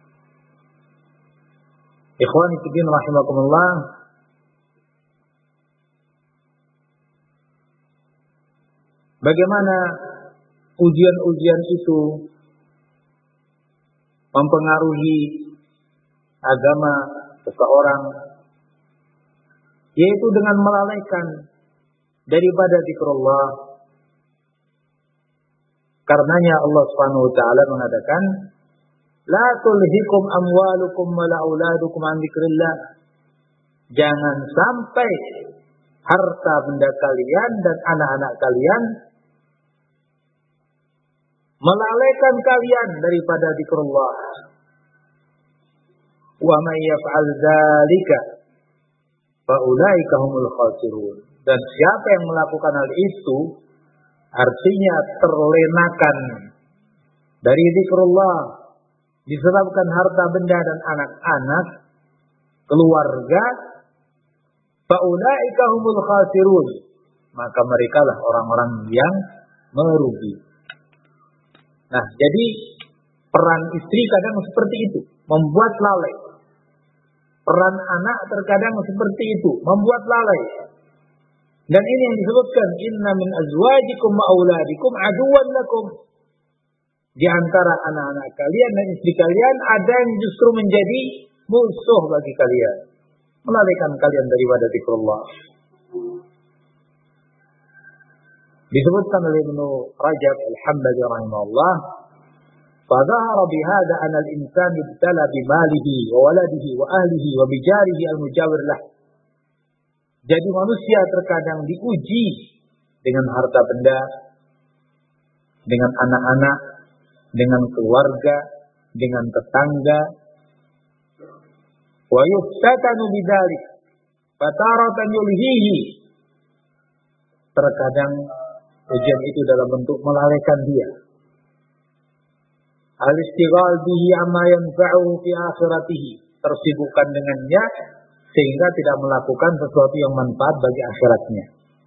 Ikhwani fillah rahimakumullah. Bagaimana ujian-ujian itu mempengaruhi agama seseorang, yaitu dengan melalaikan daripada zikrullah. Karenanya Allah Subhanahu wa taala mengatakan, la tulhikum amwalukum wala auladukum an dzikrillah. Jangan sampai harta benda kalian dan anak-anak kalian melalaikan kalian daripada zikrullah. Wa may yaf'al dzalika fa ulaika humul khasirun. Dan siapa yang melakukan hal itu, artinya terlenakan dari zikrullah disebabkan harta benda dan anak-anak, keluarga, fa ulaika humul khasirun, maka merekalah orang-orang yang merugi. Nah, jadi peran istri kadang seperti itu, membuat lalai. Peran anak terkadang seperti itu, membuat lalai. Dan ini yang disebutkan, inna min azwajikum wa auladikum aduwan lakum. Di antara anak-anak kalian dan istri kalian ada yang justru menjadi musuh bagi kalian, melalaikan kalian daripada zikrullah. Disebutkan oleh Ibnu Rajab Al-Hambali rahimahullah, fadhahara bihadza anna al-insan ibtala bimalihi wa waladihi wa ahlihi wa bijarihi al-mujawir lah. Jadi manusia terkadang diuji dengan harta benda, dengan anak-anak, dengan keluarga, dengan tetangga. Wa yuftatanu bidzalik fataratan yulhihi. Terkadang ujian itu dalam bentuk melalaikan dia. Al-istighal bihi amma yanfa'uhu fi akhiratihi. Tersibukkan dengannya sehingga tidak melakukan sesuatu yang manfaat bagi akhiratnya.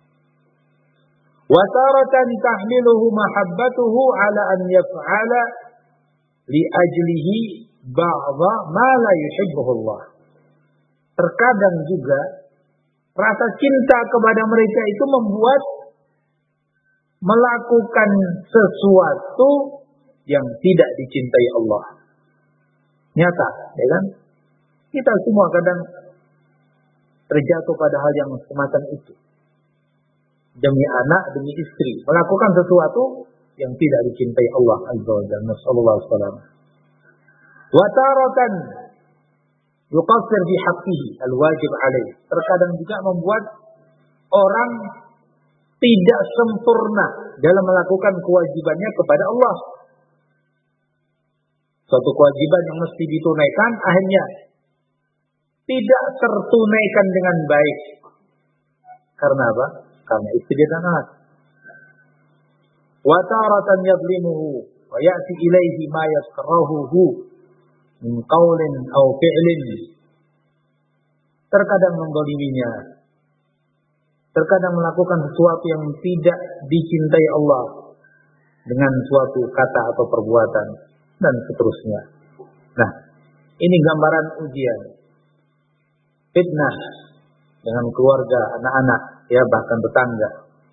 Wa taratan tahmiluhu mahabbatuhu ala an yaf'ala li ajlihi ba'dha ma la yuhibbuhu Allah. Terkadang juga rasa cinta kepada mereka itu membuat melakukan sesuatu yang tidak dicintai Allah. Nyata, ya kan? Kita semua kadang terjatuh pada hal yang semacam itu. Demi anak, demi istri, melakukan sesuatu yang tidak dicintai Allah Azza wa Jalla. Nasallallahu alaihi wasallam. Wa taratan yuqassir fi haqqihi al-wajib alaih. Terkadang juga membuat orang tidak sempurna dalam melakukan kewajibannya kepada Allah. Suatu kewajiban yang mesti ditunaikan akhirnya tidak tertunaikan dengan baik. Karena apa? Karena istri dan anak. Wa taratan yadlimuhu wa ya'ti ilaihi ma yakrahuhu min qaulin aw fi'lin. Terkadang mendoliminya, terkadang melakukan sesuatu yang tidak dicintai Allah dengan suatu kata atau perbuatan dan seterusnya. Nah, ini gambaran ujian. fitnah dengan keluarga, anak-anak, ya bahkan tetangga.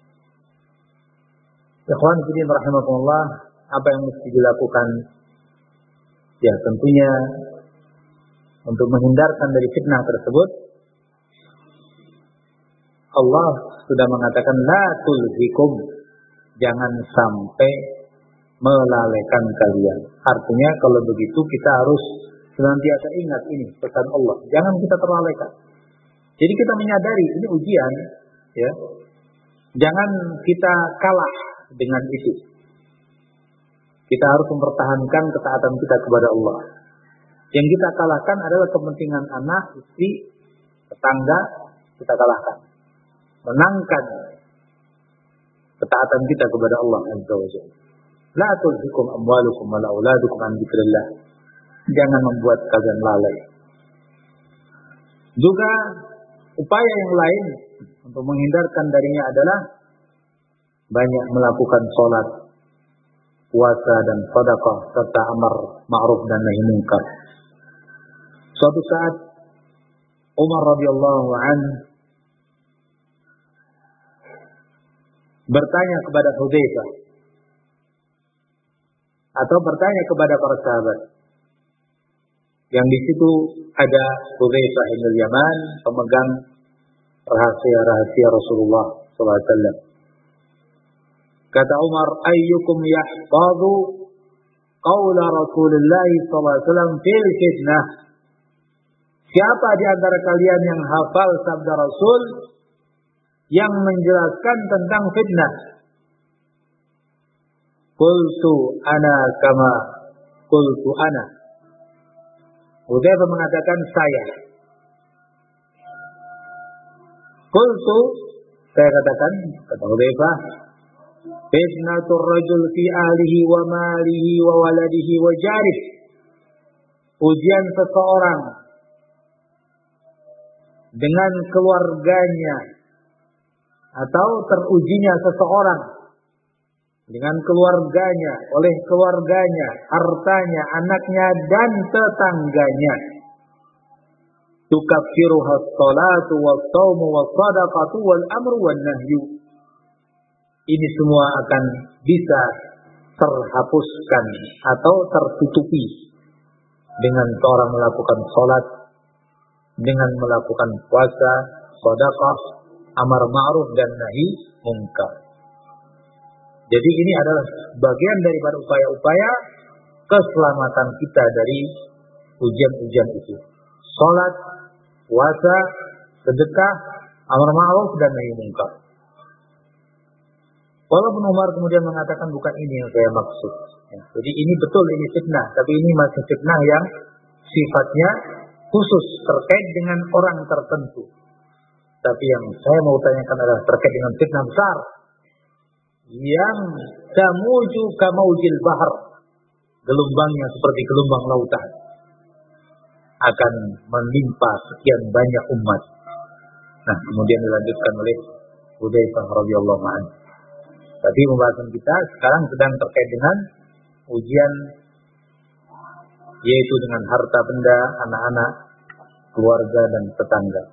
Ikhwan fillah rahimakumullah, apa yang mesti dilakukan? Ya tentunya untuk menghindarkan dari fitnah tersebut, Allah sudah mengatakan la tulhikum, jangan sampai melalaikan kalian. Artinya kalau begitu kita harus senantiasa ingat ini pesan Allah, jangan kita terlalaikan. Jadi kita menyadari ini ujian, ya. Jangan kita kalah dengan itu. Kita harus mempertahankan ketaatan kita kepada Allah. Yang kita kalahkan adalah kepentingan anak, istri, tetangga, kita kalahkan. Menangkan ketaatan kita kepada Allah Azza wa Jalla. La tulhikum amwalukum wala auladukum an dzikrillah. Jangan membuat kalian lalai. Juga upaya yang lain untuk menghindarkan darinya adalah banyak melakukan sholat, puasa dan sedekah serta amar ma'ruf dan nahi munkar. Suatu saat Umar radhiyallahu anhu bertanya kepada Hudzaifah atau bertanya kepada para sahabat. Yang di situ ada Hudzaifah bin Yaman, pemegang rahasia-rahasia Rasulullah sallallahu alaihi wasallam. Kata Umar, ayyukum yahfazu qaula Rasulullah sallallahu alaihi wasallam fil fitnah? Siapa di antara kalian yang hafal sabda Rasul yang menjelaskan tentang fitnah? Qultu ana kama qultu ana. Hudzaifah mengatakan saya. Qultu, saya katakan, kata Hudzaifah, fitnatur rajul fi ahlihi wa malihi wa waladihi wa jarih. Ujian seseorang dengan keluarganya, atau terujinya seseorang dengan keluarganya, oleh keluarganya, hartanya, anaknya dan tetangganya. Tukaffiruha as-salatu was-shaumu was-shadaqatu wal-amru wan-nahyu. Ini semua akan bisa terhapuskan atau tertutupi dengan seorang melakukan salat, dengan melakukan puasa, sedekah, amar ma'ruf dan nahi munkar. Jadi ini adalah bagian daripada upaya-upaya keselamatan kita dari ujian-ujian itu. Salat, puasa, sedekah, amar ma'ruf dan nahi munkar. Walaupun Umar kemudian mengatakan bukan ini yang saya maksud. Ya, jadi ini betul ini fitnah, tapi ini masih fitnah yang sifatnya khusus terkait dengan orang tertentu. Tapi yang saya mau tanyakan adalah terkait dengan fitnah besar yang tamuju kamaujil bahar, gelombangnya seperti gelombang lautan, akan menimpa sekian banyak umat. Nah, kemudian dilanjutkan oleh Hudzaifah radhiyallahu anhu. Tapi pembahasan kita sekarang sedang terkait dengan ujian, yaitu dengan harta benda, anak-anak, keluarga dan tetangga.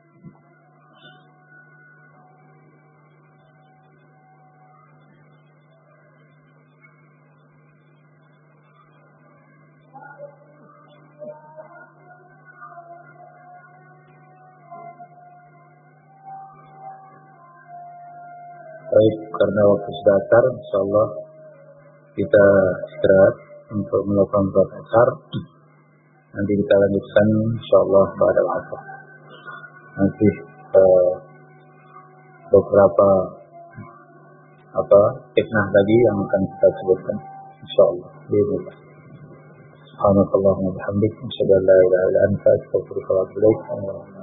Baik, karena waktu sudah asar, insyaallah kita istirahat untuk melakukan sholat asar. Nanti kita lanjutkan insyaallah pada asar. Nanti eh, beberapa apa fitnah tadi yang akan kita sebutkan insyaallah. Bismillah. Subhanakallahumma wa bihamdika, asyhadu an la ilaha illa anta, astaghfiruka wa atubu ilaik.